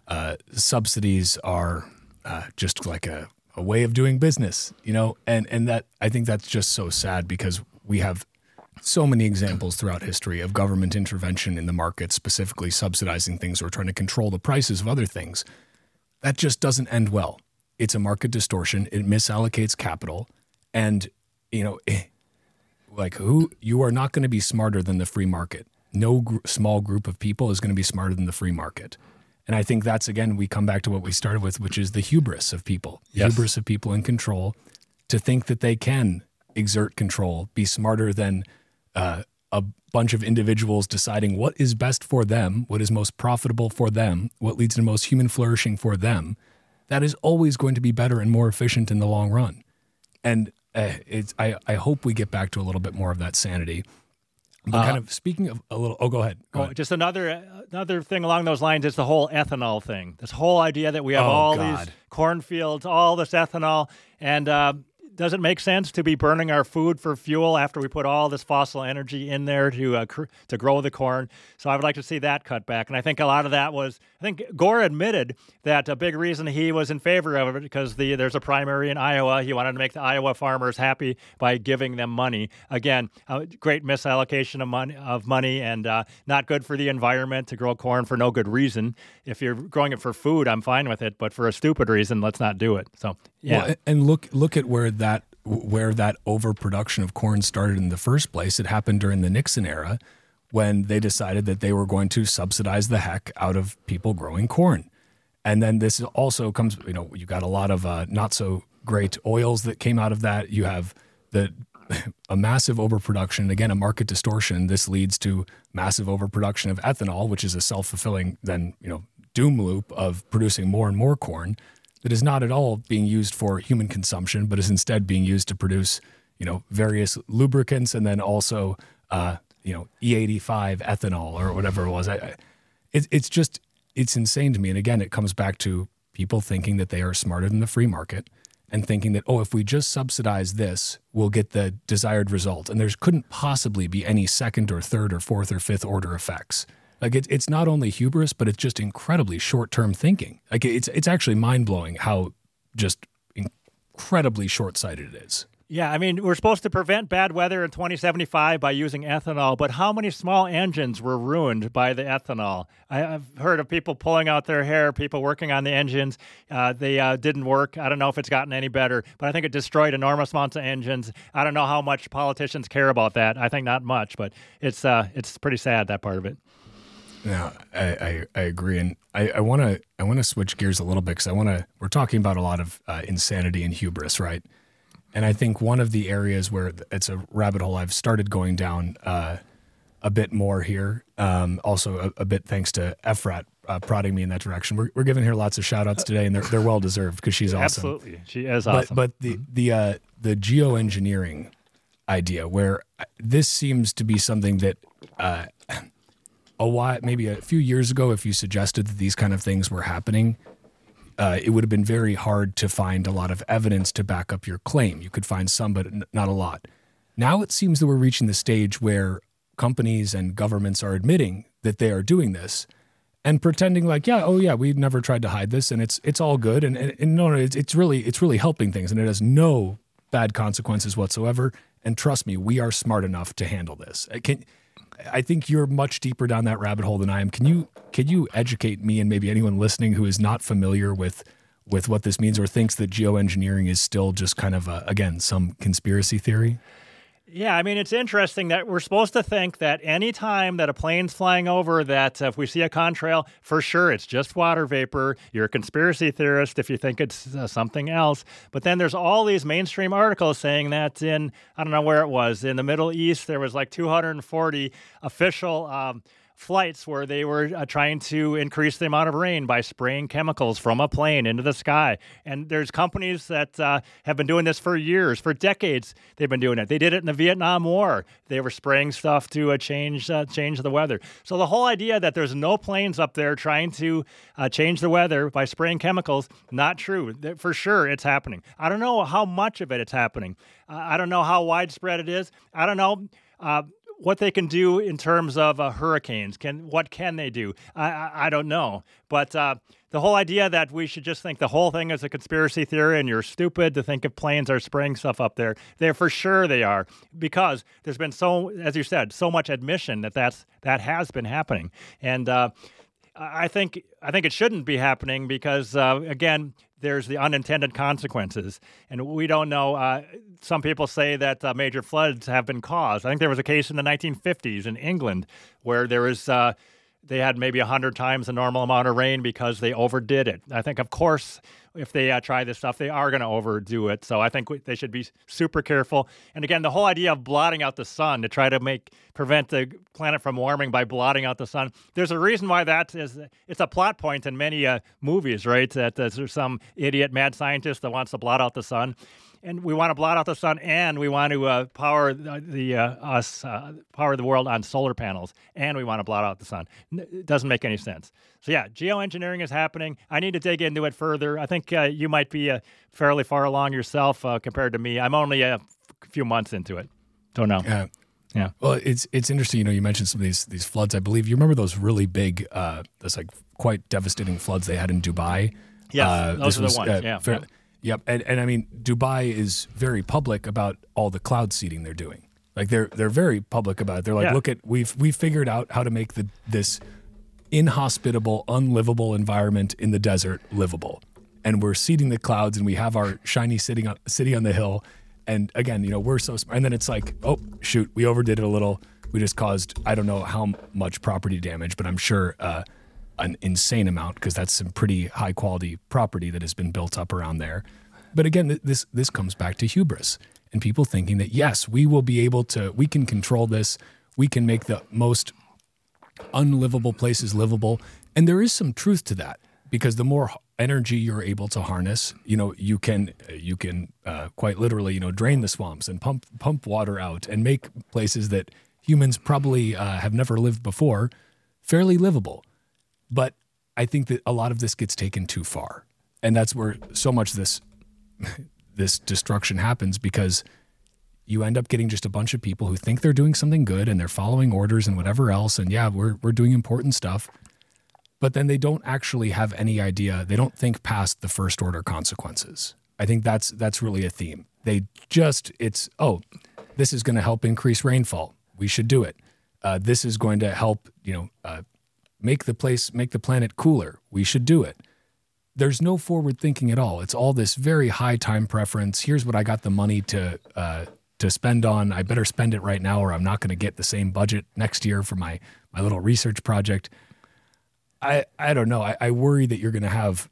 subsidies are just like a way of doing business, and that, I think that's just so sad, because we have so many examples throughout history of government intervention in the market, specifically subsidizing things or trying to control the prices of other things. That just doesn't end well. It's a market distortion. It misallocates capital. And, you are not going to be smarter than the free market. No small group of people is going to be smarter than the free market. And I think that's, again, we come back to what we started with, which is the hubris of people. The hubris of people in control to think that they can exert control, be smarter than a bunch of individuals deciding what is best for them, what is most profitable for them, what leads to most human flourishing for them. that is always going to be better and more efficient in the long run. And I hope we get back to a little bit more of that sanity. But kind of speaking of a little, go ahead. Just another thing along those lines is the whole ethanol thing. This whole idea that we have these cornfields, all this ethanol, and does it make sense to be burning our food for fuel after we put all this fossil energy in there to grow the corn? So I would like to see that cut back. And I think a lot of that was, I think Gore admitted that a big reason he was in favor of it because there's a primary in Iowa. He wanted to make the Iowa farmers happy by giving them money. Again, a great misallocation of money and not good for the environment to grow corn for no good reason. If you're growing it for food, I'm fine with it, but for a stupid reason, let's not do it. So, yeah. Well, and look at where that overproduction of corn started in the first place. It happened during the Nixon era when they decided that they were going to subsidize the heck out of people growing corn. And then this also comes, you got a lot of not so great oils that came out of that. You have a massive overproduction, again, a market distortion. This leads to massive overproduction of ethanol, which is a self-fulfilling doom loop of producing more and more corn that is not at all being used for human consumption, but is instead being used to produce, various lubricants and then also, E85 ethanol or whatever it was. It's insane to me. And again, it comes back to people thinking that they are smarter than the free market and thinking that, if we just subsidize this, we'll get the desired result. And there couldn't possibly be any second or third or fourth or fifth order effects. Like it's not only hubris, but it's just incredibly short-term thinking. Like it's actually mind-blowing how just incredibly short-sighted it is. Yeah, I mean, we're supposed to prevent bad weather in 2075 by using ethanol, but how many small engines were ruined by the ethanol? I've heard of people pulling out their hair, people working on the engines. They didn't work. I don't know if it's gotten any better, but I think it destroyed enormous amounts of engines. I don't know how much politicians care about that. I think not much, but it's pretty sad, that part of it. Yeah, I agree, and I want to switch gears a little bit because we're talking about a lot of insanity and hubris, right? And I think one of the areas where it's a rabbit hole I've started going down a bit more here, also a bit thanks to Efrat prodding me in that direction. We're giving her lots of shout outs today, and they're well deserved because she's awesome. Absolutely, she is awesome. But the geoengineering idea, where this seems to be something that maybe a few years ago, if you suggested that these kind of things were happening, it would have been very hard to find a lot of evidence to back up your claim. You could find some, but not a lot. Now it seems that we're reaching the stage where companies and governments are admitting that they are doing this and pretending like, we never tried to hide this and it's all good. And no, it's really helping things and it has no bad consequences whatsoever. And trust me, we are smart enough to handle this. I think you're much deeper down that rabbit hole than I am. Can you educate me and maybe anyone listening who is not familiar with what this means or thinks that geoengineering is still just kind of again some conspiracy theory? Yeah, I mean, it's interesting that we're supposed to think that any time that a plane's flying over, that if we see a contrail, for sure, it's just water vapor. You're a conspiracy theorist if you think it's something else. But then there's all these mainstream articles saying that in, I don't know where it was, in the Middle East, there was like 240 official flights where they were trying to increase the amount of rain by spraying chemicals from a plane into the sky. And there's companies that have been doing this for years, for decades. They've been doing it. They did it in the Vietnam War. They were spraying stuff to change the weather. So the whole idea that there's no planes up there trying to change the weather by spraying chemicals, not true. For sure, it's happening. I don't know how much of it's happening. I don't know how widespread it is. I don't know what they can do in terms of hurricanes. What can they do? I don't know. But the whole idea that we should just think the whole thing is a conspiracy theory and you're stupid to think if planes are spraying stuff up there, for sure they are, because there's been as you said, so much admission that has been happening. And I think it shouldn't be happening because, again, there's the unintended consequences. And we don't know. Some people say that major floods have been caused. I think there was a case in the 1950s in England where there was they had maybe 100 times the normal amount of rain because they overdid it. I think, of course, if they try this stuff, they are going to overdo it. So I think they should be super careful. And again, the whole idea of blotting out the sun to try to prevent the planet from warming by blotting out the sun. There's a reason why it's a plot point in many movies, right? That there's some idiot mad scientist that wants to blot out the sun. And we want to blot out the sun, and we want to power the world on solar panels, and we want to blot out the sun. It doesn't make any sense. So yeah, geoengineering is happening. I need to dig into it further. I think you might be fairly far along yourself compared to me. I'm only a few months into it. Don't know. Yeah. Well, it's interesting. You mentioned some of these floods. I believe you remember those really big, those like quite devastating floods they had in Dubai. Yes, those are the ones. Yeah. Yep, and I mean Dubai is very public about all the cloud seeding they're doing. Like they're very public about it. They're like, look at we've figured out how to make this inhospitable, unlivable environment in the desert livable, and we're seeding the clouds, and we have our shiny city on the hill. And again, we're so smart. And then it's like, oh shoot, we overdid it a little. We just caused I don't know how much property damage, but I'm sure an insane amount because that's some pretty high quality property that has been built up around there. But again, this comes back to hubris and people thinking that yes, we can control this. We can make the most unlivable places livable. And there is some truth to that because the more energy you're able to harness, you can quite literally, drain the swamps and pump water out and make places that humans probably have never lived before fairly livable. But I think that a lot of this gets taken too far. And that's where so much this destruction happens because you end up getting just a bunch of people who think they're doing something good and they're following orders and whatever else. And yeah, we're doing important stuff. But then they don't actually have any idea. They don't think past the first order consequences. I think that's really a theme. This is going to help increase rainfall. We should do it. This is going to help, make the planet cooler. We should do it. There's no forward thinking at all. It's all this very high time preference. Here's what I got the money to spend on. I better spend it right now or I'm not going to get the same budget next year for my little research project. I don't know. I worry that you're going to have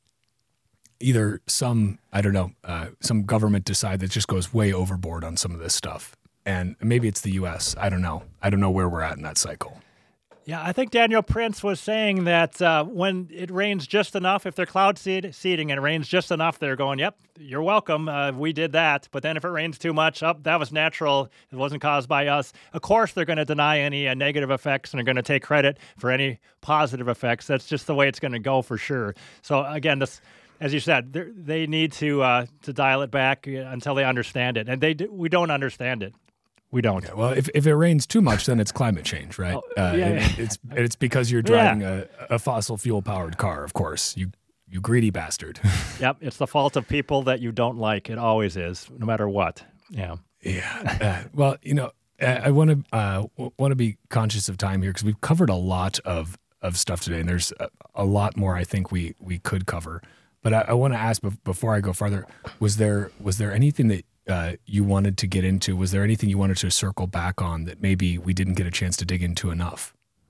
either some government decide that just goes way overboard on some of this stuff. And maybe it's the U.S. I don't know. I don't know where we're at in that cycle. Yeah, I think Daniel Prince was saying that when it rains just enough, if they're cloud seeding and it rains just enough, they're going, yep, you're welcome. We did that. But then if it rains too much, that was natural. It wasn't caused by us. Of course, they're going to deny any negative effects and are going to take credit for any positive effects. That's just the way it's going to go for sure. So again, this, as you said, they need to dial it back until they understand it. And we don't understand it. We don't. Yeah, well, if it rains too much, then it's climate change, right? It's because you're driving a fossil fuel powered car, of course. You greedy bastard. Yep, it's the fault of people that you don't like. It always is, no matter what. Yeah. Yeah. Well, I want to be conscious of time here because we've covered a lot of stuff today, and there's a lot more I think we could cover. But I want to ask before I go farther: was there anything that you wanted to get into? Was there anything you wanted to circle back on that maybe we didn't get a chance to dig into enough?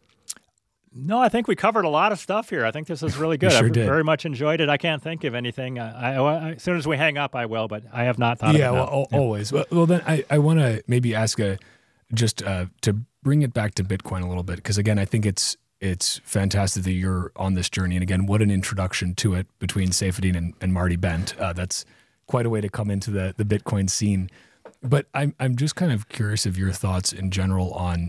No, I think we covered a lot of stuff here. I think this is really good. Sure I did. Very much enjoyed it. I can't think of anything. As soon as we hang up, I will, but I have not thought of it. Yeah, well, always. Well, then I want to maybe ask to bring it back to Bitcoin a little bit, because again, I think it's fantastic that you're on this journey. And again, what an introduction to it between Saifedean and Marty Bent. That's quite a way to come into the Bitcoin scene. But I'm just kind of curious of your thoughts in general on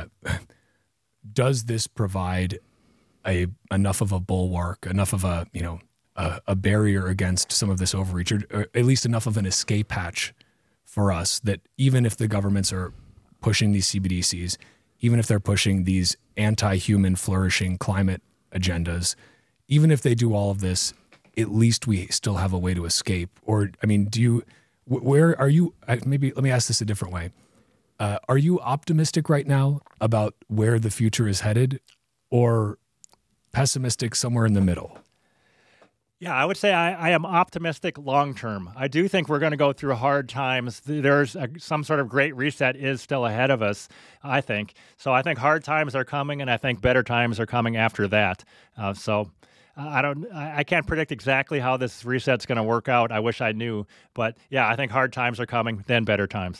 does this provide enough of a bulwark, enough of a barrier against some of this overreach, or at least enough of an escape hatch for us that even if the governments are pushing these CBDCs, even if they're pushing these anti-human flourishing climate agendas, even if they do all of this, at least we still have a way to escape? Or, I mean, where are you, maybe let me ask this a different way. Are you optimistic right now about where the future is headed, or pessimistic somewhere in the middle? Yeah, I would say I am optimistic long term. I do think we're going to go through hard times. There's some sort of great reset is still ahead of us, I think. So I think hard times are coming, and I think better times are coming after that. I can't predict exactly how this reset's going to work out. I wish I knew, but yeah, I think hard times are coming, then better times.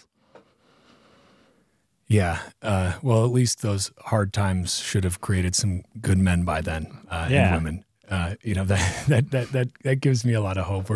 Yeah. Well, at least those hard times should have created some good men by then, and women. That gives me a lot of hope.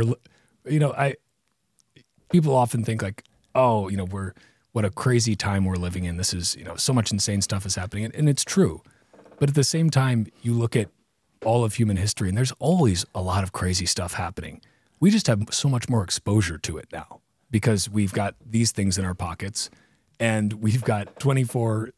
People often think like, oh, what a crazy time we're living in. This is, so much insane stuff is happening. And it's true. But at the same time, you look at all of human history and there's always a lot of crazy stuff happening. We just have so much more exposure to it now because we've got these things in our pockets and we've got 24/7,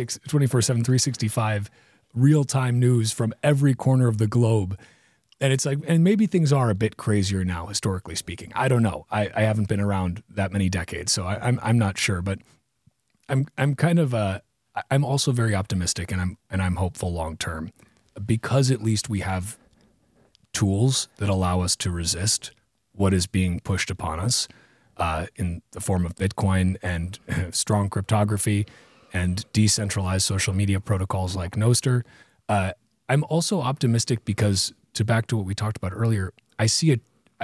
365 real-time news from every corner of the globe. And it's like, and maybe things are a bit crazier now, historically speaking. I don't know. I haven't been around that many decades, so I'm not sure. But I'm kind of I'm also very optimistic, and I'm hopeful long term, because at least we have tools that allow us to resist what is being pushed upon us in the form of Bitcoin and strong cryptography and decentralized social media protocols like Nostr. I'm also optimistic because, back to what we talked about earlier, I see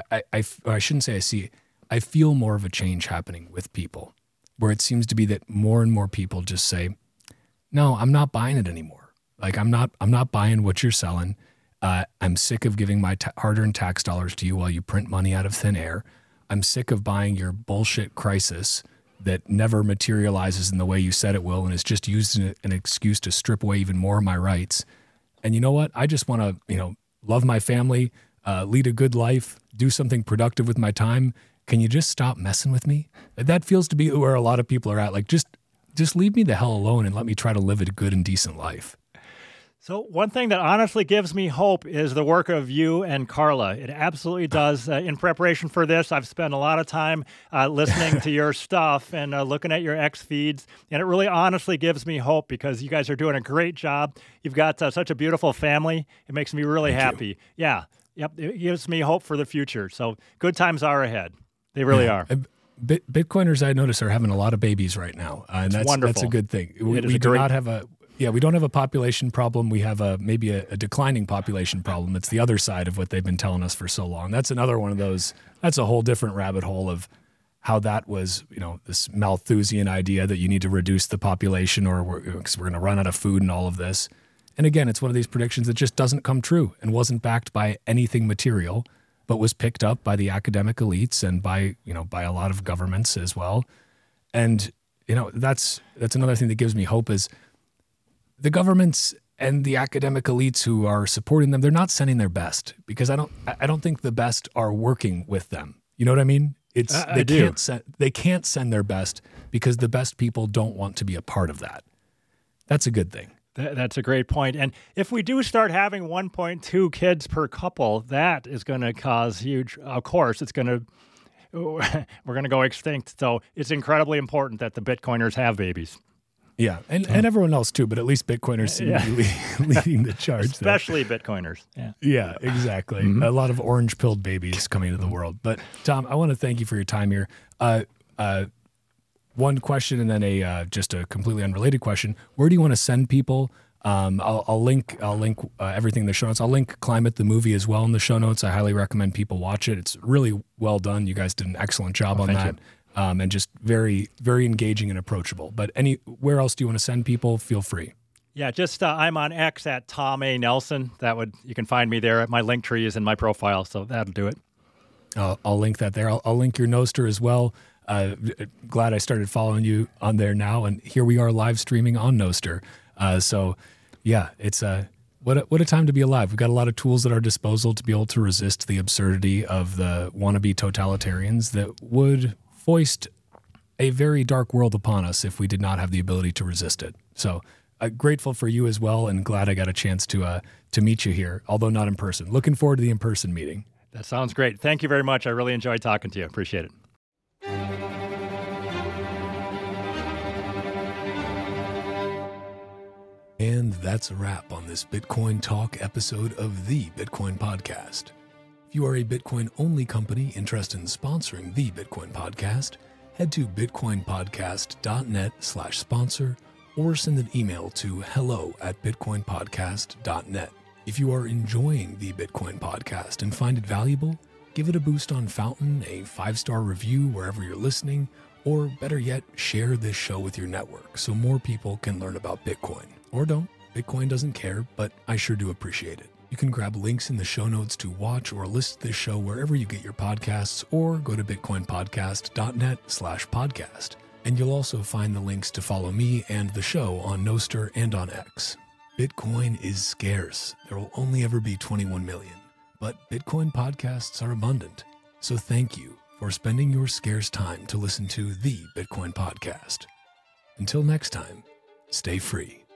I shouldn't say I see it. I feel more of a change happening with people, where it seems to be that more and more people just say, no, I'm not buying it anymore. Like I'm not buying what you're selling. I'm sick of giving my hard-earned tax dollars to you while you print money out of thin air. I'm sick of buying your bullshit crisis that never materializes in the way you said it will and is just used as an excuse to strip away even more of my rights. And you know what? I just want to, love my family, lead a good life, do something productive with my time. Can you just stop messing with me? That feels to be where a lot of people are at. Like, just leave me the hell alone and let me try to live a good and decent life. So one thing that honestly gives me hope is the work of you and Carla. It absolutely does. In preparation for this, I've spent a lot of time listening to your stuff and looking at your X feeds, and it really honestly gives me hope because you guys are doing a great job. You've got such a beautiful family. It makes me really happy. Yeah. Yep. It gives me hope for the future. So good times are ahead. They really are. Bitcoiners, I notice, are having a lot of babies right now, and that's wonderful. That's a good thing. We do not have we don't have a population problem. We have maybe a declining population problem. It's the other side of what they've been telling us for so long. That's another one of those. That's a whole different rabbit hole of how that was, this Malthusian idea that you need to reduce the population because we're going to run out of food and all of this. And again, it's one of these predictions that just doesn't come true and wasn't backed by anything material, but was picked up by the academic elites and by a lot of governments as well. And that's another thing that gives me hope is the governments and the academic elites who are supporting them, they're not sending their best because I don't think the best are working with them. You know what I mean? They can't send their best because the best people don't want to be a part of that. That's a good thing. That's a great point. And if we do start having 1.2 kids per couple, that is going to cause huge, of course, we're going to go extinct. So it's incredibly important that the Bitcoiners have babies. Yeah, and everyone else too, but at least Bitcoiners seem to be leading the charge. Especially Bitcoiners. Yeah, exactly. Mm-hmm. A lot of orange-pilled babies coming into the world. But Tom, I want to thank you for your time here. One question and then just a completely unrelated question. Where do you want to send people? I'll link everything in the show notes. I'll link Climate the movie as well in the show notes. I highly recommend people watch it. It's really well done. You guys did an excellent job on that. And just very, very engaging and approachable. But where else do you want to send people? Feel free. Yeah, just I'm on X at Tom A. Nelson. You can find me there. My link tree is in my profile, so that'll do it. I'll link that there. I'll link your Nostr as well. Glad I started following you on there now, and here we are live streaming on Nostr. So, yeah, it's what a time to be alive. We've got a lot of tools at our disposal to be able to resist the absurdity of the wannabe totalitarians that would foist a very dark world upon us if we did not have the ability to resist it. So grateful for you as well, and glad I got a chance to meet you here, although not in person. Looking forward to the in-person meeting. That sounds great. Thank you very much. I really enjoyed talking to you. Appreciate it. And that's a wrap on this Bitcoin Talk episode of the Bitcoin Podcast. If you are a Bitcoin-only company interested in sponsoring the Bitcoin Podcast, head to bitcoinpodcast.net/sponsor or send an email to hello@bitcoinpodcast.net. If you are enjoying the Bitcoin podcast and find it valuable, give it a boost on Fountain, a 5-star review wherever you're listening, or better yet, share this show with your network so more people can learn about Bitcoin. Or don't. Bitcoin doesn't care, but I sure do appreciate it. You can grab links in the show notes to watch or listen to this show wherever you get your podcasts, or go to bitcoinpodcast.net/podcast. And you'll also find the links to follow me and the show on Nostr and on X. Bitcoin is scarce. There will only ever be 21 million. But Bitcoin podcasts are abundant. So thank you for spending your scarce time to listen to the Bitcoin podcast. Until next time, stay free.